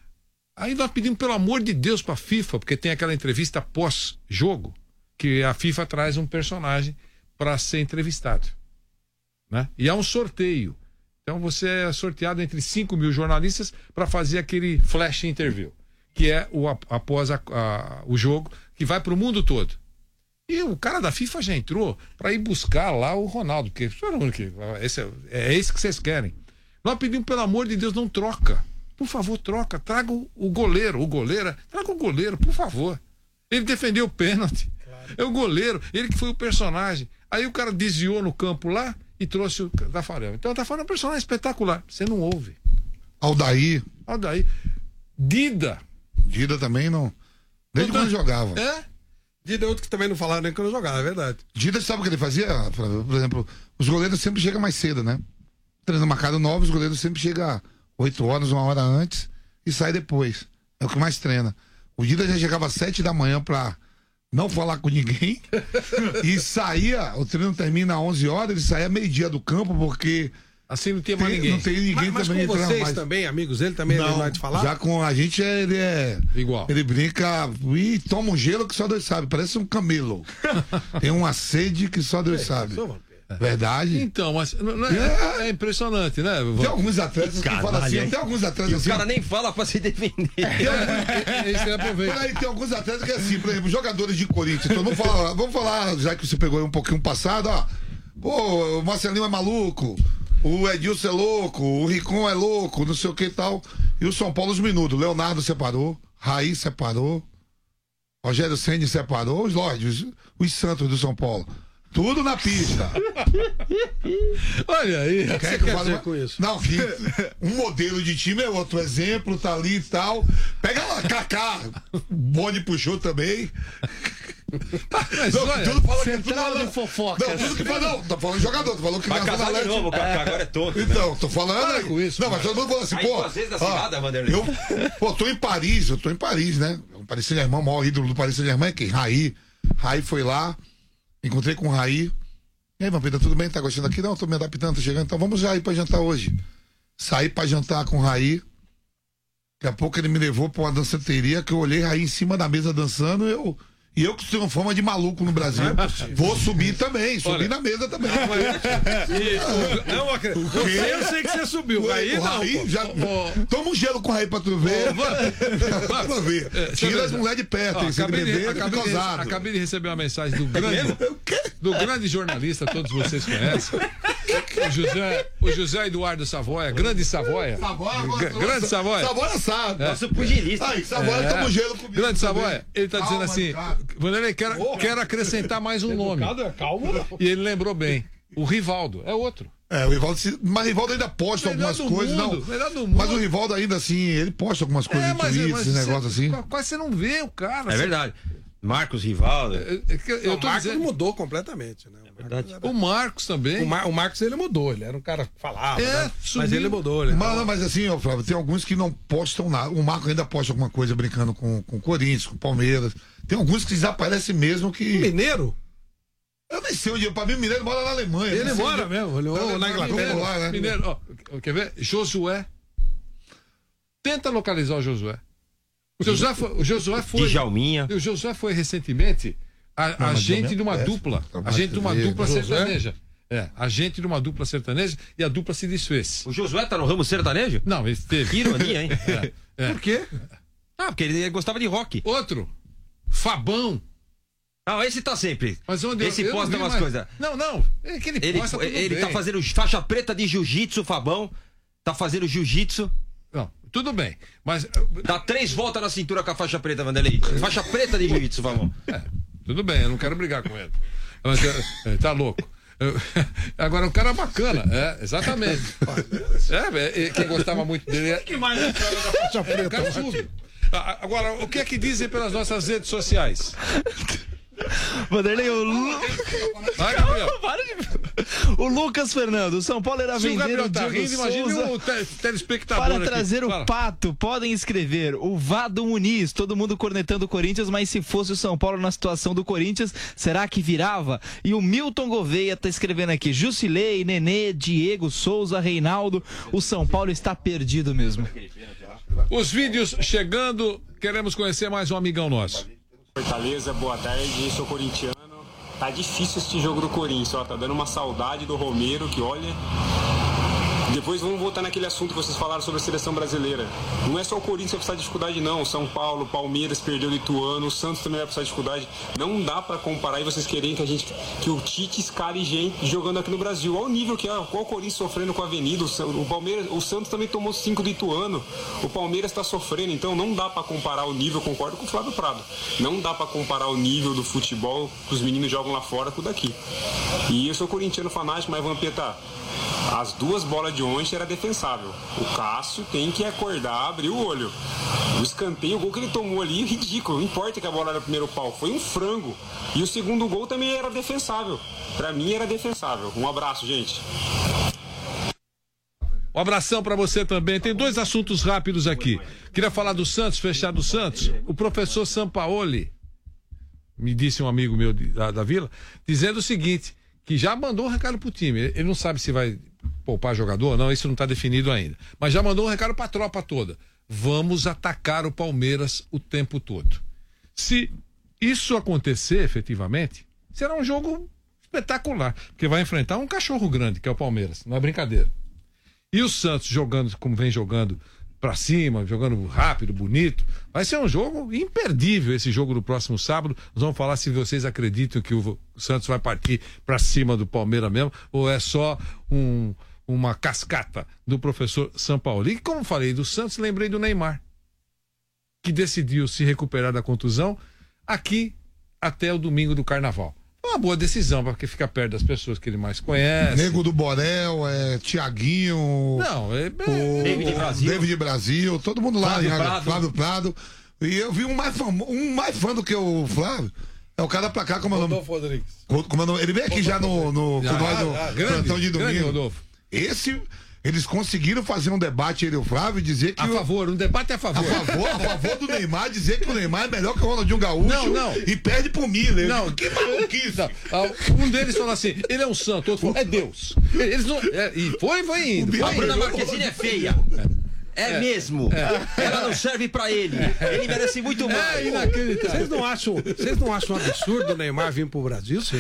Speaker 5: Aí nós pedimos, pelo amor de Deus, para a FIFA, porque tem aquela entrevista pós-jogo, que a FIFA traz um personagem para ser entrevistado, né? E há um sorteio. Então você é sorteado entre cinco mil jornalistas para fazer aquele flash interview, que é o após a, a, o jogo, que vai para o mundo todo. E o cara da FIFA já entrou para ir buscar lá o Ronaldo, porque esse é, é esse que vocês querem. Nós pedimos, pelo amor de Deus, não troca. Por favor, troca. Traga o, o goleiro, o goleira. Traga o goleiro, por favor. Ele defendeu o pênalti. Claro. É o goleiro, ele que foi o personagem. Aí o cara desviou no campo lá e trouxe o Tafarel. Então o Tafarel é um personagem espetacular. Você não ouve.
Speaker 6: Aldair.
Speaker 5: Aldair. Dida.
Speaker 6: Dida também não. Desde quando jogava.
Speaker 5: É?
Speaker 4: Dida é outro que também não falaram nem quando jogava, é verdade.
Speaker 6: Dida, sabe o que ele fazia? Por exemplo, os goleiros sempre chegam mais cedo, né? Treino marcado nove, os goleiros sempre chegam oito horas, uma hora antes e sai depois. É o que mais treina. O Dida já chegava às sete da manhã pra não falar com ninguém e saía, o treino termina às onze horas, ele saía meio-dia do campo porque...
Speaker 5: Assim não tem mais ninguém.
Speaker 6: Não tem ninguém
Speaker 4: mas,
Speaker 6: também.
Speaker 4: Mas com vocês
Speaker 6: mais.
Speaker 4: também, amigos, ele também não, vai te falar?
Speaker 6: Já com a gente, ele é...
Speaker 5: Igual.
Speaker 6: Ele brinca e toma um gelo que só Deus sabe. Parece um camelo. Tem uma sede que só Deus é, sabe. Verdade?
Speaker 5: Então, mas não é, é. é impressionante, né?
Speaker 6: Tem alguns atletas que falam assim, é. tem alguns atletas
Speaker 3: e
Speaker 6: assim.
Speaker 3: O cara nem fala pra se defender.
Speaker 5: É, é isso que eu aproveito.
Speaker 6: Aí tem alguns atletas que é assim, por exemplo, jogadores de Corinthians. Então, vamos falar, vamos falar, já que você pegou um pouquinho passado, ó. Pô, o Marcelinho é maluco. O Edilson é louco, o Ricon é louco, não sei o que e tal. E o São Paulo, os minutos. Leonardo separou, Raí separou, Rogério Ceni separou, os Lordes, os, os Santos do São Paulo. Tudo na pista.
Speaker 5: Olha aí.
Speaker 6: O que é que eu falo com isso? Não, que um modelo de time é outro. Exemplo, tá ali e tal. Pega lá, Kaká. Bode puxou também.
Speaker 5: Mas,
Speaker 6: não,
Speaker 5: olha,
Speaker 6: tudo fala
Speaker 10: que
Speaker 6: tudo
Speaker 10: de fofoca.
Speaker 6: Não, tudo que fala, não, tô falando jogador, tô falando que
Speaker 3: vai casar de novo, é. Agora é todo.
Speaker 6: Então, né? Tô falando
Speaker 5: aí com isso.
Speaker 6: Não, mas todo mundo falando assim,
Speaker 3: aí,
Speaker 6: pô.
Speaker 3: Às vezes da
Speaker 6: ó,
Speaker 3: cilada, Vanderlei.
Speaker 6: Eu, pô, tô em Paris, eu tô em Paris, né? O Paris Saint-Germain, o maior ídolo do Paris Saint-Germain é quem? Raí. Raí foi lá, encontrei com o Raí. E aí, Vampeta, tudo bem? Tá gostando aqui? Não, tô me adaptando, tô chegando. Então vamos já ir pra jantar hoje. Saí pra jantar com o Raí. Daqui a pouco ele me levou pra uma danceteria que eu olhei Raí em cima da mesa dançando e eu. E eu que tenho fama de maluco no Brasil, é vou subir também, subir Olha, na mesa também. Não,
Speaker 5: mas, não, acredito. Eu sei que você subiu. O Raí,
Speaker 6: o Raí
Speaker 5: não,
Speaker 6: já. Oh, toma um gelo com o Raí pra tu ver. Oh, pra ver. É, tira as mulheres de perto,
Speaker 5: ó, acabei, de,
Speaker 6: beber,
Speaker 5: acabei, de, acabei de receber uma mensagem do grande, do grande jornalista, todos vocês conhecem. O José, o José Eduardo Savoia, grande Savoia.
Speaker 6: Savoia
Speaker 5: grande Savoia.
Speaker 6: Savoia sabe.
Speaker 3: É. Nosso pugilista.
Speaker 6: Aí, Savoia é. toma um gelo comigo.
Speaker 5: Grande Savoia, ele tá dizendo assim. Vanderlei, quero,
Speaker 6: oh,
Speaker 5: quero acrescentar mais um nome.
Speaker 4: Calma.
Speaker 5: E ele lembrou bem. O Rivaldo é outro.
Speaker 6: É, o Rivaldo, mas o Rivaldo ainda posta melhor algumas coisas,
Speaker 5: mundo,
Speaker 6: não. Mas o Rivaldo ainda assim, ele posta algumas coisas é, em tweets, esse negócio assim.
Speaker 5: Quase você não vê o cara.
Speaker 3: É assim. Verdade. Marcos Rivaldo.
Speaker 5: É, é, eu
Speaker 4: não,
Speaker 5: tô
Speaker 4: o Marcos
Speaker 5: dizendo...
Speaker 4: mudou completamente, né?
Speaker 5: É verdade. O Marcos também.
Speaker 4: O, Mar... o Marcos ele mudou, ele era um cara que falava,
Speaker 5: é,
Speaker 4: né? Mas ele mudou. Ele
Speaker 6: mas, não, mas assim, ó, Flávio, tem alguns que não postam nada. O Marcos ainda posta alguma coisa brincando com o Corinthians, com o Palmeiras. Tem alguns que desaparecem mesmo que.
Speaker 4: Mineiro?
Speaker 6: Eu nem sei onde. Pra mim, o Mineiro mora na Alemanha.
Speaker 4: Ele mora
Speaker 6: onde...
Speaker 5: mesmo,
Speaker 4: ele ou na Inglaterra.
Speaker 5: Lá, né? Mineiro, ó, quer ver? Josué. Tenta localizar o Josué. O Josué foi. O Josué foi,
Speaker 3: Djalminha.
Speaker 5: o Josué foi recentemente a, agente de uma
Speaker 6: é,
Speaker 5: dupla.
Speaker 6: é,
Speaker 5: Agente de uma dupla
Speaker 4: Josué?
Speaker 5: sertaneja. É, agente de uma dupla sertaneja e a dupla se desfez.
Speaker 3: O Josué tá no ramo sertanejo?
Speaker 5: Não, ele teve.
Speaker 3: Que ironia, hein?
Speaker 5: É, é.
Speaker 4: Por quê?
Speaker 3: Ah, porque ele gostava de rock.
Speaker 5: Outro, Fabão.
Speaker 3: Ah, esse tá sempre.
Speaker 5: Mas onde
Speaker 3: esse
Speaker 5: eu, eu
Speaker 3: posta
Speaker 5: não vi
Speaker 3: umas
Speaker 5: mais.
Speaker 3: coisas.
Speaker 5: Não, não. É que ele,
Speaker 3: Ele,
Speaker 5: posta tudo
Speaker 3: ele
Speaker 5: bem.
Speaker 3: tá fazendo faixa preta de jiu-jitsu, Fabão. Tá fazendo jiu-jitsu.
Speaker 5: Não, tudo bem. Mas.
Speaker 3: Dá três voltas na cintura com a faixa preta, Vanderlei. Faixa preta de jiu-jitsu, Fabão.
Speaker 5: É, tudo bem, eu não quero brigar com ele. Mas, é, tá louco. Eu, agora, o cara é bacana, é, exatamente. É, é, quem gostava muito dele é.
Speaker 2: Que mais da faixa
Speaker 5: É, o cara sube. Agora, o que é que dizem pelas nossas redes sociais?
Speaker 10: Vanderlei, o, Lu...
Speaker 5: Vai, Gabriel.
Speaker 10: Para de... o Lucas Fernando, o São Paulo era
Speaker 5: Se o
Speaker 10: vender
Speaker 5: Gabriel
Speaker 10: o
Speaker 5: tá
Speaker 10: Diego
Speaker 5: rindo, imagine
Speaker 10: Souza
Speaker 5: o te- telespectador
Speaker 10: para
Speaker 5: aqui.
Speaker 10: trazer o
Speaker 5: Fala.
Speaker 10: Pato. Podem escrever o Vado Muniz, todo mundo cornetando o Corinthians, mas se fosse o São Paulo na situação do Corinthians, será que virava? E o Milton Gouveia tá escrevendo aqui, Jusilei, Nenê, Diego Souza, Reinaldo, o São Paulo está perdido mesmo.
Speaker 5: Os vídeos chegando, queremos conhecer mais um amigão nosso.
Speaker 13: Fortaleza, boa tarde, sou corintiano. Tá difícil este jogo do Corinthians, ó, tá dando uma saudade do Romero, que olha... Depois vamos voltar naquele assunto que vocês falaram sobre a seleção brasileira. Não é só o Corinthians que vai precisar de dificuldade, não. O São Paulo, Palmeiras perdeu o Ituano, o Santos também vai precisar de dificuldade. Não dá pra comparar e vocês querem que a gente, que o Tite escale gente jogando aqui no Brasil. Olha o nível que é, qual o Corinthians sofrendo com a Avenida, o, o Palmeiras, o Santos também tomou cinco do Ituano, o Palmeiras tá sofrendo, então não dá pra comparar o nível, concordo com o Flávio Prado. Não dá pra comparar o nível do futebol que os meninos jogam lá fora com o daqui. E eu sou corintiano fanático, mas Vampeta, as duas bolas de ontem era defensável. O Cássio tem que acordar, abrir o olho. O escanteio, o gol que ele tomou ali, ridículo. Não importa que a bola era o primeiro pau, foi um frango. E o segundo gol também era defensável. Pra mim era defensável. Um abraço, gente.
Speaker 5: Um abração pra você também. Tem dois assuntos rápidos aqui. Queria falar do Santos, fechar do Santos. O professor Sampaoli, me disse um amigo meu de, da, da Vila, dizendo o seguinte, que já mandou um recado pro time. Ele não sabe se vai poupar jogador ou não, isso não está definido ainda. Mas já mandou um recado pra tropa toda. Vamos atacar o Palmeiras o tempo todo. Se isso acontecer efetivamente, será um jogo espetacular, porque vai enfrentar um cachorro grande, que é o Palmeiras, não é brincadeira. E o Santos jogando como vem jogando pra cima, jogando rápido, bonito, vai ser um jogo imperdível esse jogo do próximo sábado. Nós vamos falar se vocês acreditam que o Santos vai partir pra cima do Palmeiras mesmo, ou é só um, uma cascata do professor Sampaoli. E como falei do Santos, lembrei do Neymar, que decidiu se recuperar da contusão aqui até o domingo do Carnaval. Uma boa decisão, porque fica perto das pessoas que ele mais conhece.
Speaker 6: Nego do Borel, é, Tiaguinho.
Speaker 5: Não, é.
Speaker 6: O,
Speaker 3: David Brasil.
Speaker 6: David Brasil, todo mundo lá.
Speaker 3: Flávio
Speaker 6: em
Speaker 3: Prado.
Speaker 6: Flávio Prado. E eu vi um mais, famo, um mais fã do que o Flávio. É o cara pra cá, como é o nome?
Speaker 4: Rodolfo Rodrigues.
Speaker 6: Como é o nome? Ele veio aqui já no, no,
Speaker 5: Ah,
Speaker 6: com nós no
Speaker 5: ah, grande,
Speaker 6: plantão de
Speaker 5: grande,
Speaker 6: domingo.
Speaker 5: Rodolfo.
Speaker 6: Esse. Eles conseguiram fazer um debate, ele e o Flávio, e dizer que.
Speaker 5: A
Speaker 6: o,
Speaker 5: favor, um debate a favor.
Speaker 6: a favor, a favor do Neymar, dizer que o Neymar é melhor que o Ronaldinho Gaúcho.
Speaker 5: Não, não.
Speaker 6: E perde pro Miller.
Speaker 5: Não,
Speaker 6: que maluquice.
Speaker 5: Não. Um deles falou assim: ele é um santo, outro falou, é Deus. Eles não, é, e foi, foi indo.
Speaker 3: A
Speaker 5: Foi
Speaker 3: Bruna
Speaker 5: indo.
Speaker 3: Marquezine é feia. É,
Speaker 5: É.
Speaker 3: mesmo. Ela não serve pra ele. Ele merece muito mais.
Speaker 5: É inacreditável.
Speaker 4: Vocês não acham, vocês não acham um absurdo o Neymar vir pro Brasil? Cê?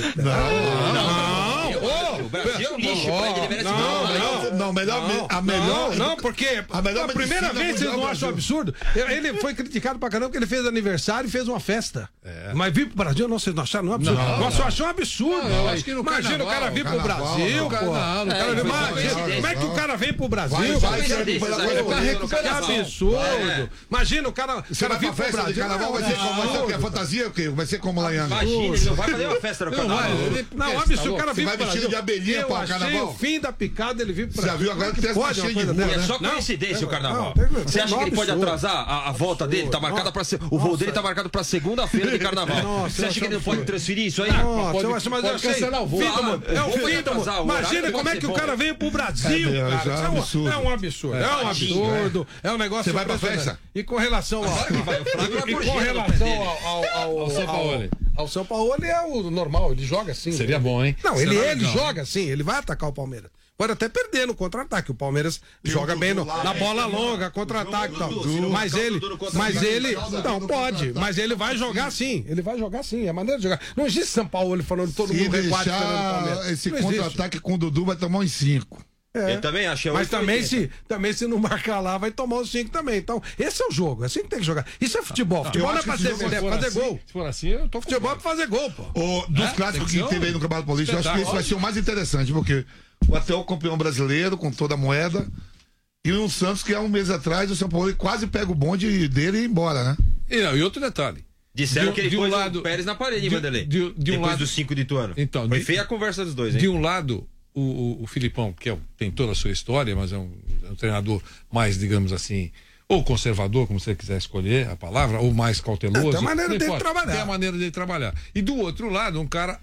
Speaker 3: O Brasil é um lixo pra ele. Ele merece muito
Speaker 4: Não,
Speaker 3: mais.
Speaker 6: Não, não, melhor. A melhor.
Speaker 4: Não, não, porque
Speaker 6: a melhor
Speaker 4: a primeira
Speaker 6: medicina
Speaker 4: vez vocês
Speaker 6: mundial
Speaker 4: não
Speaker 6: é o
Speaker 4: acham
Speaker 6: Brasil.
Speaker 4: absurdo? Ele foi criticado pra caramba porque ele fez aniversário e fez uma festa. Mas vir pro Brasil, não, vocês não acharam não absurdo?
Speaker 5: Não.
Speaker 4: Nós só achamos um absurdo.
Speaker 5: Não, eu acho que no
Speaker 4: Imagina o cara vir pro
Speaker 6: carnaval,
Speaker 4: Brasil,
Speaker 6: no
Speaker 4: pô.
Speaker 5: carnaval, no
Speaker 4: O cara
Speaker 5: carnaval.
Speaker 4: vem-
Speaker 3: Foi só
Speaker 4: Imagina,
Speaker 3: coincidência.
Speaker 4: como é que o cara vem pro Brasil?
Speaker 6: Vai,
Speaker 4: pô?
Speaker 6: vai,
Speaker 3: Coincidência,
Speaker 6: vai,
Speaker 3: né?
Speaker 6: vai,
Speaker 3: Vai
Speaker 6: vai,
Speaker 3: fazer no
Speaker 4: Que
Speaker 3: carnaval.
Speaker 4: absurdo.
Speaker 3: É.
Speaker 4: Imagina o cara,
Speaker 6: Você
Speaker 4: o cara
Speaker 6: vai
Speaker 4: vir
Speaker 6: pra
Speaker 4: pro
Speaker 6: festa de
Speaker 4: Brasil.
Speaker 6: carnaval, vai ser como? Vai ser o quê? A fantasia o quê? Vai ser como lá em Angra?
Speaker 3: Imagina, ele não vai fazer uma festa no
Speaker 5: Não,
Speaker 3: carnaval.
Speaker 5: vai, ele-
Speaker 4: Não,
Speaker 5: Esse,
Speaker 4: absurdo,
Speaker 5: tá
Speaker 4: o cara
Speaker 6: Você
Speaker 4: vir
Speaker 6: vai
Speaker 4: pro
Speaker 6: vestido
Speaker 4: Brasil.
Speaker 6: de abelhinha
Speaker 4: Eu
Speaker 6: para o
Speaker 4: achei
Speaker 6: carnaval?
Speaker 4: o fim da picada ele vir pro
Speaker 6: Já
Speaker 4: Brasil.
Speaker 6: viu? Agora
Speaker 4: Que
Speaker 6: tem essa
Speaker 4: pode uma
Speaker 6: cheia de
Speaker 4: coisa
Speaker 6: burro,
Speaker 4: dessa,
Speaker 3: É só
Speaker 4: né?
Speaker 3: coincidência
Speaker 4: Não,
Speaker 3: o carnaval.
Speaker 4: não, tem-
Speaker 3: Você acha
Speaker 4: tem
Speaker 3: que ele pode
Speaker 4: absurdo.
Speaker 3: atrasar a, a volta dele? Tá marcada pra ser, o voo dele tá marcado pra segunda-feira de carnaval.
Speaker 4: Nossa,
Speaker 3: Você acha que ele não
Speaker 4: absurdo.
Speaker 3: pode transferir isso aí?
Speaker 4: Nossa,
Speaker 5: pode-
Speaker 4: eu acho, mas
Speaker 5: pode
Speaker 4: eu achei.
Speaker 5: cancelar o voo.
Speaker 4: Fim do mundo. É o
Speaker 3: Vou
Speaker 4: fim do
Speaker 3: atrasar,
Speaker 4: mundo.
Speaker 3: o horário
Speaker 4: Imagina
Speaker 3: pode
Speaker 4: como é
Speaker 3: ser
Speaker 4: que o
Speaker 3: bom.
Speaker 4: cara veio pro Brasil,
Speaker 6: É,
Speaker 4: cara.
Speaker 6: já é
Speaker 4: Isso
Speaker 6: um
Speaker 4: é um
Speaker 6: absurdo.
Speaker 4: É um absurdo. É um absurdo. É um negócio.
Speaker 6: Você vai pra
Speaker 4: impressionante.
Speaker 6: festa?
Speaker 4: E com relação ao.
Speaker 3: vai, o Flávio vai
Speaker 4: E
Speaker 3: por
Speaker 4: com
Speaker 3: gelo no
Speaker 4: relação
Speaker 3: pé dele.
Speaker 4: ao, ao, ao,
Speaker 5: Ao Sampaoli.
Speaker 4: ao São Paulo, é o normal, ele joga assim.
Speaker 5: Seria bom, hein?
Speaker 4: Não, ele,
Speaker 5: Seria
Speaker 4: ele
Speaker 5: legal.
Speaker 4: joga assim, ele vai atacar o Palmeiras. pode até perder no contra-ataque. O Palmeiras tem joga bem no, na bola longa, contra-ataque e tal. Mas ele, mas ele, não, pode, mas ele vai jogar sim, ele vai jogar sim, é a maneira de jogar. Não existe São Paulo falando todo mundo recuado esperando o Palmeiras.
Speaker 6: Esse contra-ataque com o Dudu vai tomar uns cinco.
Speaker 4: É.
Speaker 3: Ele também acha.
Speaker 4: Mas também se, também se não marcar lá, vai tomar os cinco também. Então, esse é o jogo, é assim que tem que jogar. Isso é futebol. Futebol não é pra ser, é fazer
Speaker 5: assim,
Speaker 4: gol.
Speaker 5: Se for assim, eu tô
Speaker 4: Futebol é pra fazer gol, pô.
Speaker 6: O, dos
Speaker 5: É,
Speaker 6: clássicos
Speaker 5: tem
Speaker 6: que,
Speaker 5: que
Speaker 6: teve
Speaker 5: ser
Speaker 6: aí no Campeonato Paulista, eu acho que esse
Speaker 5: espetáculo.
Speaker 6: vai ser o mais interessante, porque o atual campeão brasileiro, com toda a moeda, e o Santos, que há um mês atrás, o São Paulo quase pega o bonde dele e ir embora, né?
Speaker 5: E, não, e outro detalhe.
Speaker 3: Disseram
Speaker 5: De-
Speaker 3: que ele
Speaker 5: de um
Speaker 3: pôs
Speaker 5: lado-
Speaker 3: o Pérez na parede,
Speaker 5: de-
Speaker 3: Vanderlei.
Speaker 5: de- de um
Speaker 3: Depois
Speaker 5: lado-
Speaker 3: dos cinco de Ituano.
Speaker 5: Então,
Speaker 3: Foi
Speaker 5: de-
Speaker 3: feia a conversa dos dois, hein?
Speaker 5: De um lado, o, o, o Filipão, que é, tem toda a sua história, mas é um, é um treinador mais, digamos assim, ou conservador, como você quiser escolher a palavra, ou mais cauteloso.
Speaker 4: É, tem a maneira
Speaker 5: não
Speaker 4: dele
Speaker 5: importa,
Speaker 4: trabalhar.
Speaker 5: Tem a maneira dele trabalhar. E do outro lado, um cara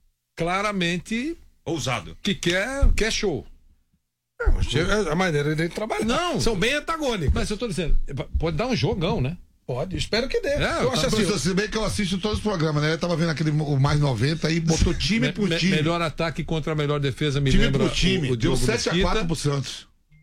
Speaker 5: claramente
Speaker 3: ousado,
Speaker 5: que quer, quer show.
Speaker 4: É a maneira dele trabalhar.
Speaker 5: Não.
Speaker 4: São bem antagônicos.
Speaker 5: Mas eu tô dizendo, pode dar um jogão, né?
Speaker 4: Pode, espero que dê.
Speaker 5: É,
Speaker 6: Eu acho assim, se bem que eu assisto todos os programas, né? Eu tava vendo aquele o mais noventa aí, botou time
Speaker 5: Me-
Speaker 6: por
Speaker 5: me-
Speaker 6: time.
Speaker 5: Melhor ataque contra a melhor defesa, me
Speaker 6: time
Speaker 5: lembra
Speaker 6: por time.
Speaker 5: o, o
Speaker 6: Deu
Speaker 5: Diogo
Speaker 6: sete a
Speaker 5: Mesquita.
Speaker 6: quatro pro Santos.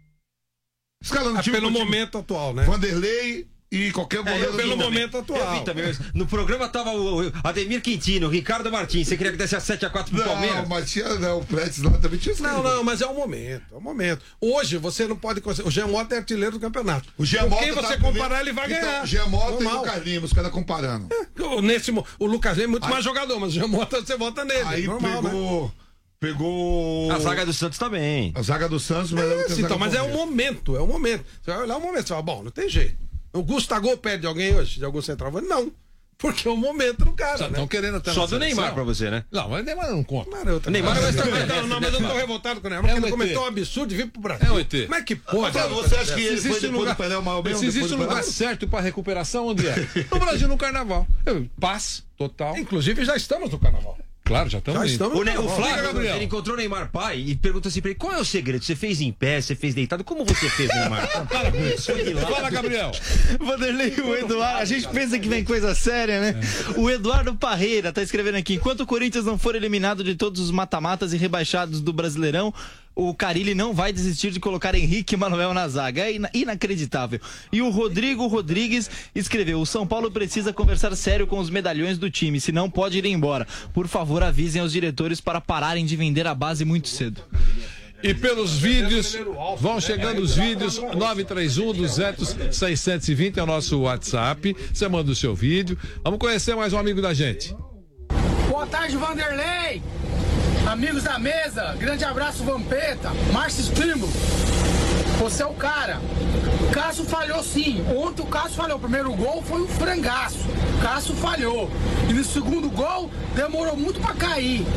Speaker 6: Escalando
Speaker 4: É
Speaker 6: time
Speaker 4: pelo
Speaker 6: por time.
Speaker 4: momento atual, né?
Speaker 6: Vanderlei e qualquer goleiro.
Speaker 4: pelo
Speaker 6: do-
Speaker 4: momento atual.
Speaker 3: Eu vi também, mas no programa tava o o Ademir Quintino, o Ricardo Martins. Você queria que desse a sete a quatro pro
Speaker 6: Não,
Speaker 3: Palmeiras?
Speaker 6: mas tinha, né, o Pretes lá também tinha
Speaker 4: Não, não, mas é o momento, é o momento. Hoje você não pode considerar. O Jean Mota é artilheiro do campeonato.
Speaker 6: O Jean
Speaker 4: Com
Speaker 6: Mota
Speaker 4: quem
Speaker 6: tá
Speaker 4: você
Speaker 6: primeiro-
Speaker 4: comparar, ele vai
Speaker 6: Então,
Speaker 4: ganhar.
Speaker 6: O Jean Mota e
Speaker 4: Normal.
Speaker 6: o Lucas Lima, os caras comparando.
Speaker 4: O- Nesse, mo- o Lucas Lima é muito
Speaker 6: Aí-
Speaker 4: mais jogador, mas o Jean Mota você vota nele.
Speaker 6: Aí
Speaker 4: normal, né?
Speaker 6: pegou. Pegou.
Speaker 3: A zaga do Santos também.
Speaker 6: A zaga do Santos, mas
Speaker 4: É, sim, então, mas é o momento, é o momento. Você vai olhar o momento, você fala, bom, não tem jeito. O Gustavo pede de alguém hoje, de algum centroavante? Não. Porque é o momento do cara.
Speaker 5: Só
Speaker 4: né?
Speaker 5: estão querendo até
Speaker 3: Só
Speaker 5: na
Speaker 3: do
Speaker 5: seleção.
Speaker 3: Neymar pra você, né?
Speaker 5: Não, mas o Neymar não conta.
Speaker 4: Neymar é outra
Speaker 3: Neymar
Speaker 4: coisa.
Speaker 3: vai estar-
Speaker 4: Não, não, mas eu tô revoltado com o Neymar,
Speaker 5: É
Speaker 4: porque
Speaker 5: um
Speaker 4: ele
Speaker 5: E T.
Speaker 4: cometeu um absurdo de vir pro Brasil.
Speaker 5: É um E T.
Speaker 4: Como é que pode?
Speaker 6: Então, você acha que
Speaker 5: Se
Speaker 6: ele foi
Speaker 5: existe um
Speaker 6: depois
Speaker 5: lugar,
Speaker 6: do Pelé o maior mesmo?
Speaker 5: se existe
Speaker 6: depois
Speaker 5: um
Speaker 6: do
Speaker 5: lugar
Speaker 6: Pelé?
Speaker 5: certo para recuperação, onde é? No Brasil, no Carnaval. Eu, Paz total.
Speaker 4: Inclusive, já estamos no carnaval.
Speaker 5: Claro, já estamos
Speaker 4: Já
Speaker 5: indo.
Speaker 4: estamos
Speaker 3: O, ne- o
Speaker 5: Diga,
Speaker 3: Flávio,
Speaker 5: Gabriel.
Speaker 3: ele encontrou o Neymar pai e perguntou assim pra ele: qual é o segredo? Você fez em pé, você fez deitado? Como você fez, Neymar?
Speaker 5: Para com isso. Fala, Gabriel.
Speaker 10: Vanderlei, o Eduardo, a gente pensa que vem coisa séria, né? O Eduardo Parreira tá escrevendo aqui: enquanto o Corinthians não for eliminado de todos os mata-matas e rebaixados do Brasileirão, o Carille não vai desistir de colocar Henrique e Manuel na zaga. É ina- inacreditável. E o Rodrigo Rodrigues escreveu: o São Paulo precisa conversar sério com os medalhões do time, senão pode ir embora. Por favor, avisem aos diretores para pararem de vender a base muito cedo.
Speaker 5: E pelos vídeos, vão chegando os vídeos, nove três um duzentos seiscentos e vinte é o nosso WhatsApp. Você manda o seu vídeo. Vamos conhecer mais um amigo da gente.
Speaker 14: Boa tarde, Vanderlei. Amigos da mesa, grande abraço, Vampeta, Márcio Espímbulo. Você é o cara. O Cássio falhou sim. Ontem o Cássio falhou. O primeiro gol foi um frangaço. O Cássio falhou. E no segundo gol demorou muito pra cair.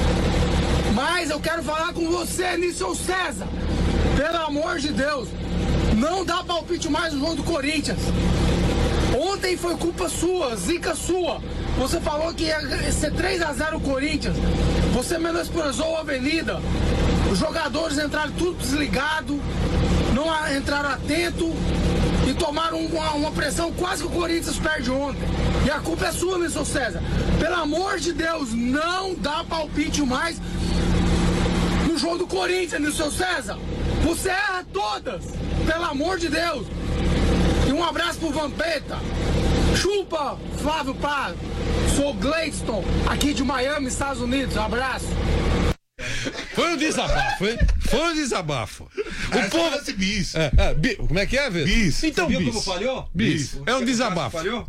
Speaker 14: Mas eu quero falar com você, Nício César. Pelo amor de Deus, não dá palpite mais no jogo do Corinthians. Ontem foi culpa sua, zica sua. Você falou que ia ser três a zero o Corinthians. Você menosprezou a Avenida. Os jogadores entraram tudo desligado, não a- entraram atento e tomaram uma, uma pressão quase que o Corinthians perde ontem. E a culpa é sua, Nilson César. Pelo amor de Deus, não dá palpite mais no jogo do Corinthians, Nilson César. Você erra todas, pelo amor de Deus. E um abraço pro Vampeta. Chupa, Flávio Paz. Sou Gladstone, aqui de Miami, Estados Unidos. Um abraço.
Speaker 5: Foi um desabafo, hein? Foi um desabafo. O
Speaker 6: Essa
Speaker 5: povo.
Speaker 6: parece bis.
Speaker 5: É, é, bi- como é que é, velho?
Speaker 6: Bis.
Speaker 5: Então,
Speaker 3: Viu
Speaker 5: bis.
Speaker 3: como falhou?
Speaker 5: Bis. É um desabafo.
Speaker 3: Falhou?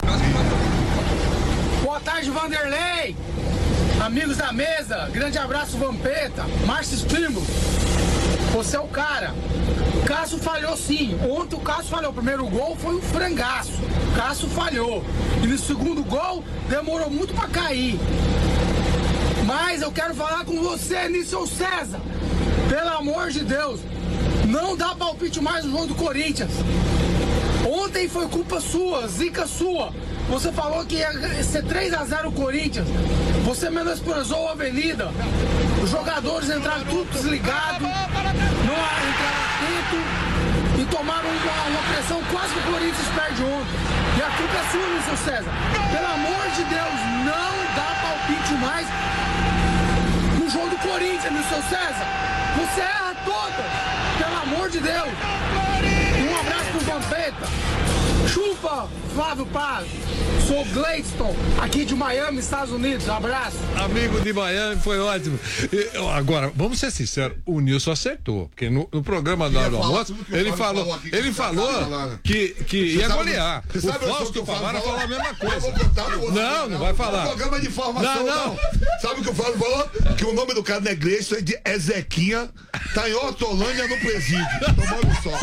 Speaker 14: Boa tarde, Vanderlei. Amigos da mesa, grande abraço, Vampeta, Márcio Espímbulo. Você é o cara. O Cássio falhou sim. Ontem o Cássio falhou. O primeiro gol foi um frangaço. O Cássio falhou. E no segundo gol demorou muito pra cair. Mas eu quero falar com você, Nício César. Pelo amor de Deus, não dá palpite mais no jogo do Corinthians. Ontem foi culpa sua, zica sua. Você falou que ia ser três a zero o Corinthians. Você menosprezou a Avenida. Os jogadores entraram tudo desligado, não entraram atento e tomaram uma, uma pressão quase que o Corinthians perde ontem. E a culpa é sua, Nício César. Pelo amor de Deus, não dá palpite mais no jogo do Corinthians, Nício César. Você erra todas! Pelo amor de Deus! Um abraço pro Vampeta! Chupa, Flávio Paz! Sou Gladstone, aqui de Miami, Estados Unidos. Um abraço!
Speaker 5: Amigo de Miami, foi ótimo. E, agora, vamos ser sinceros, o Nilson acertou. Porque no, no programa da hora do almoço, ele falou, falou aqui, ele falou que, que ia golear. O Fausto Favara falou a mesma coisa. Não, não vai falar.
Speaker 6: O programa de informação,
Speaker 5: não, não.
Speaker 6: não. Sabe o que o Flávio falou? Que o nome do cara não é Gleice, é de Ezequinha, tá em Hortolândia no presídio. Tomando sol.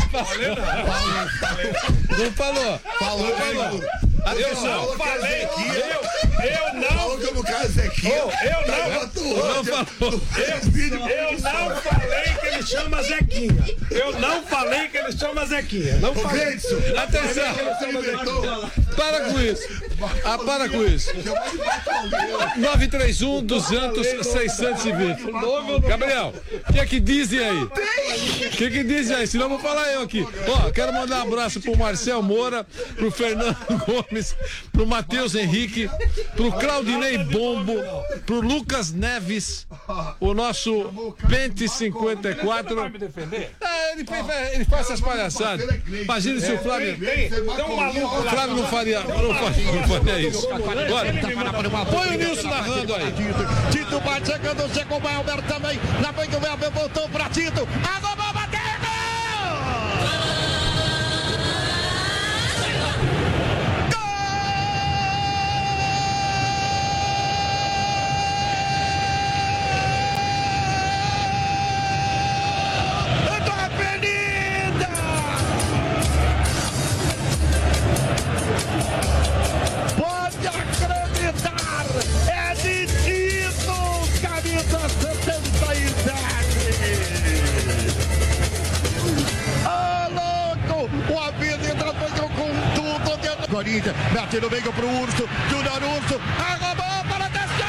Speaker 5: Não falou.
Speaker 6: Falou,
Speaker 5: falou.
Speaker 6: Atenção,
Speaker 5: eu falei,
Speaker 6: eu, eu não. Falou que o cara é Zequinha.
Speaker 2: Oh, eu não.
Speaker 5: Não falou.
Speaker 2: Eu, eu não falei que ele chama Zequinha. Eu não falei que ele chama Zequinha. Não falei.
Speaker 5: Atenção. Para com isso. Ah, para com isso. nove três um, duzentos, seiscentos e vinte. Gabriel, o que é que dizem aí? O que é que dizem aí? Senão eu vou falar eu aqui. Ó, quero mandar um abraço pro Marcel Moura, pro Fernando Gomes, pro Matheus Henrique, pro Claudinei Bombo, pro Lucas Neves, o nosso Pente cinquenta e quatro. É, ele, ele faz essas palhaçadas. Imagina se o Flávio. O Flávio não faria, não faria, não faria isso. Agora, põe o Nilson narrando aí.
Speaker 15: Tito bate, chegando, chegou o Elber também. Na frente o Elber voltou pra Tito. Agora bateu! Pode acreditar, é de Tito, camisa setenta e sete. Ô, louco, o Avenida foi com tudo dentro do Corinthians, mete no meio pro Urso, Júnior Urso, arrobou para testar.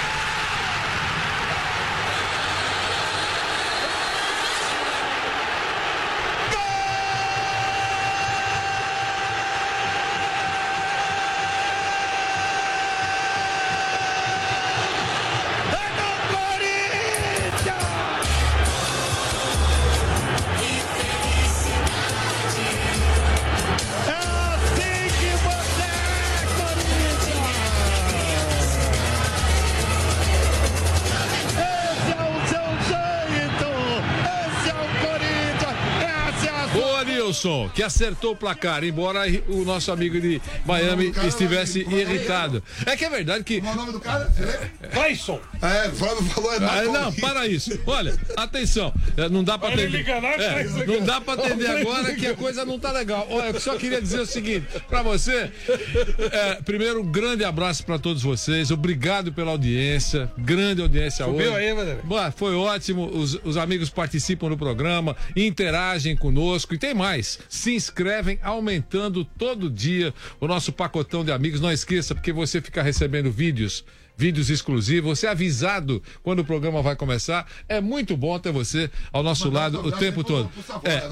Speaker 5: Que acertou o placar, embora o nosso amigo de Miami estivesse irritado. É que é verdade que.
Speaker 6: Qual é o nome do cara?
Speaker 5: Clayson.
Speaker 6: É, o Flávio falou, é
Speaker 5: ah, Não, para isso. Olha, atenção, não dá pra atender. É, não dá pra atender agora que a coisa não tá legal. Olha, eu só queria dizer o seguinte pra você. É, primeiro, um grande abraço pra todos vocês. Obrigado pela audiência. Grande audiência
Speaker 4: Subiu
Speaker 5: hoje.
Speaker 4: aí, Vanderlei.
Speaker 5: Boa, foi ótimo. Os, os amigos participam do programa, interagem conosco e tem mais. Se inscrevem, aumentando todo dia o nosso pacotão de amigos. Não esqueça, porque você fica recebendo vídeos, vídeos exclusivos, você é avisado quando o programa vai começar. É muito bom ter você ao nosso lado o tempo todo. É.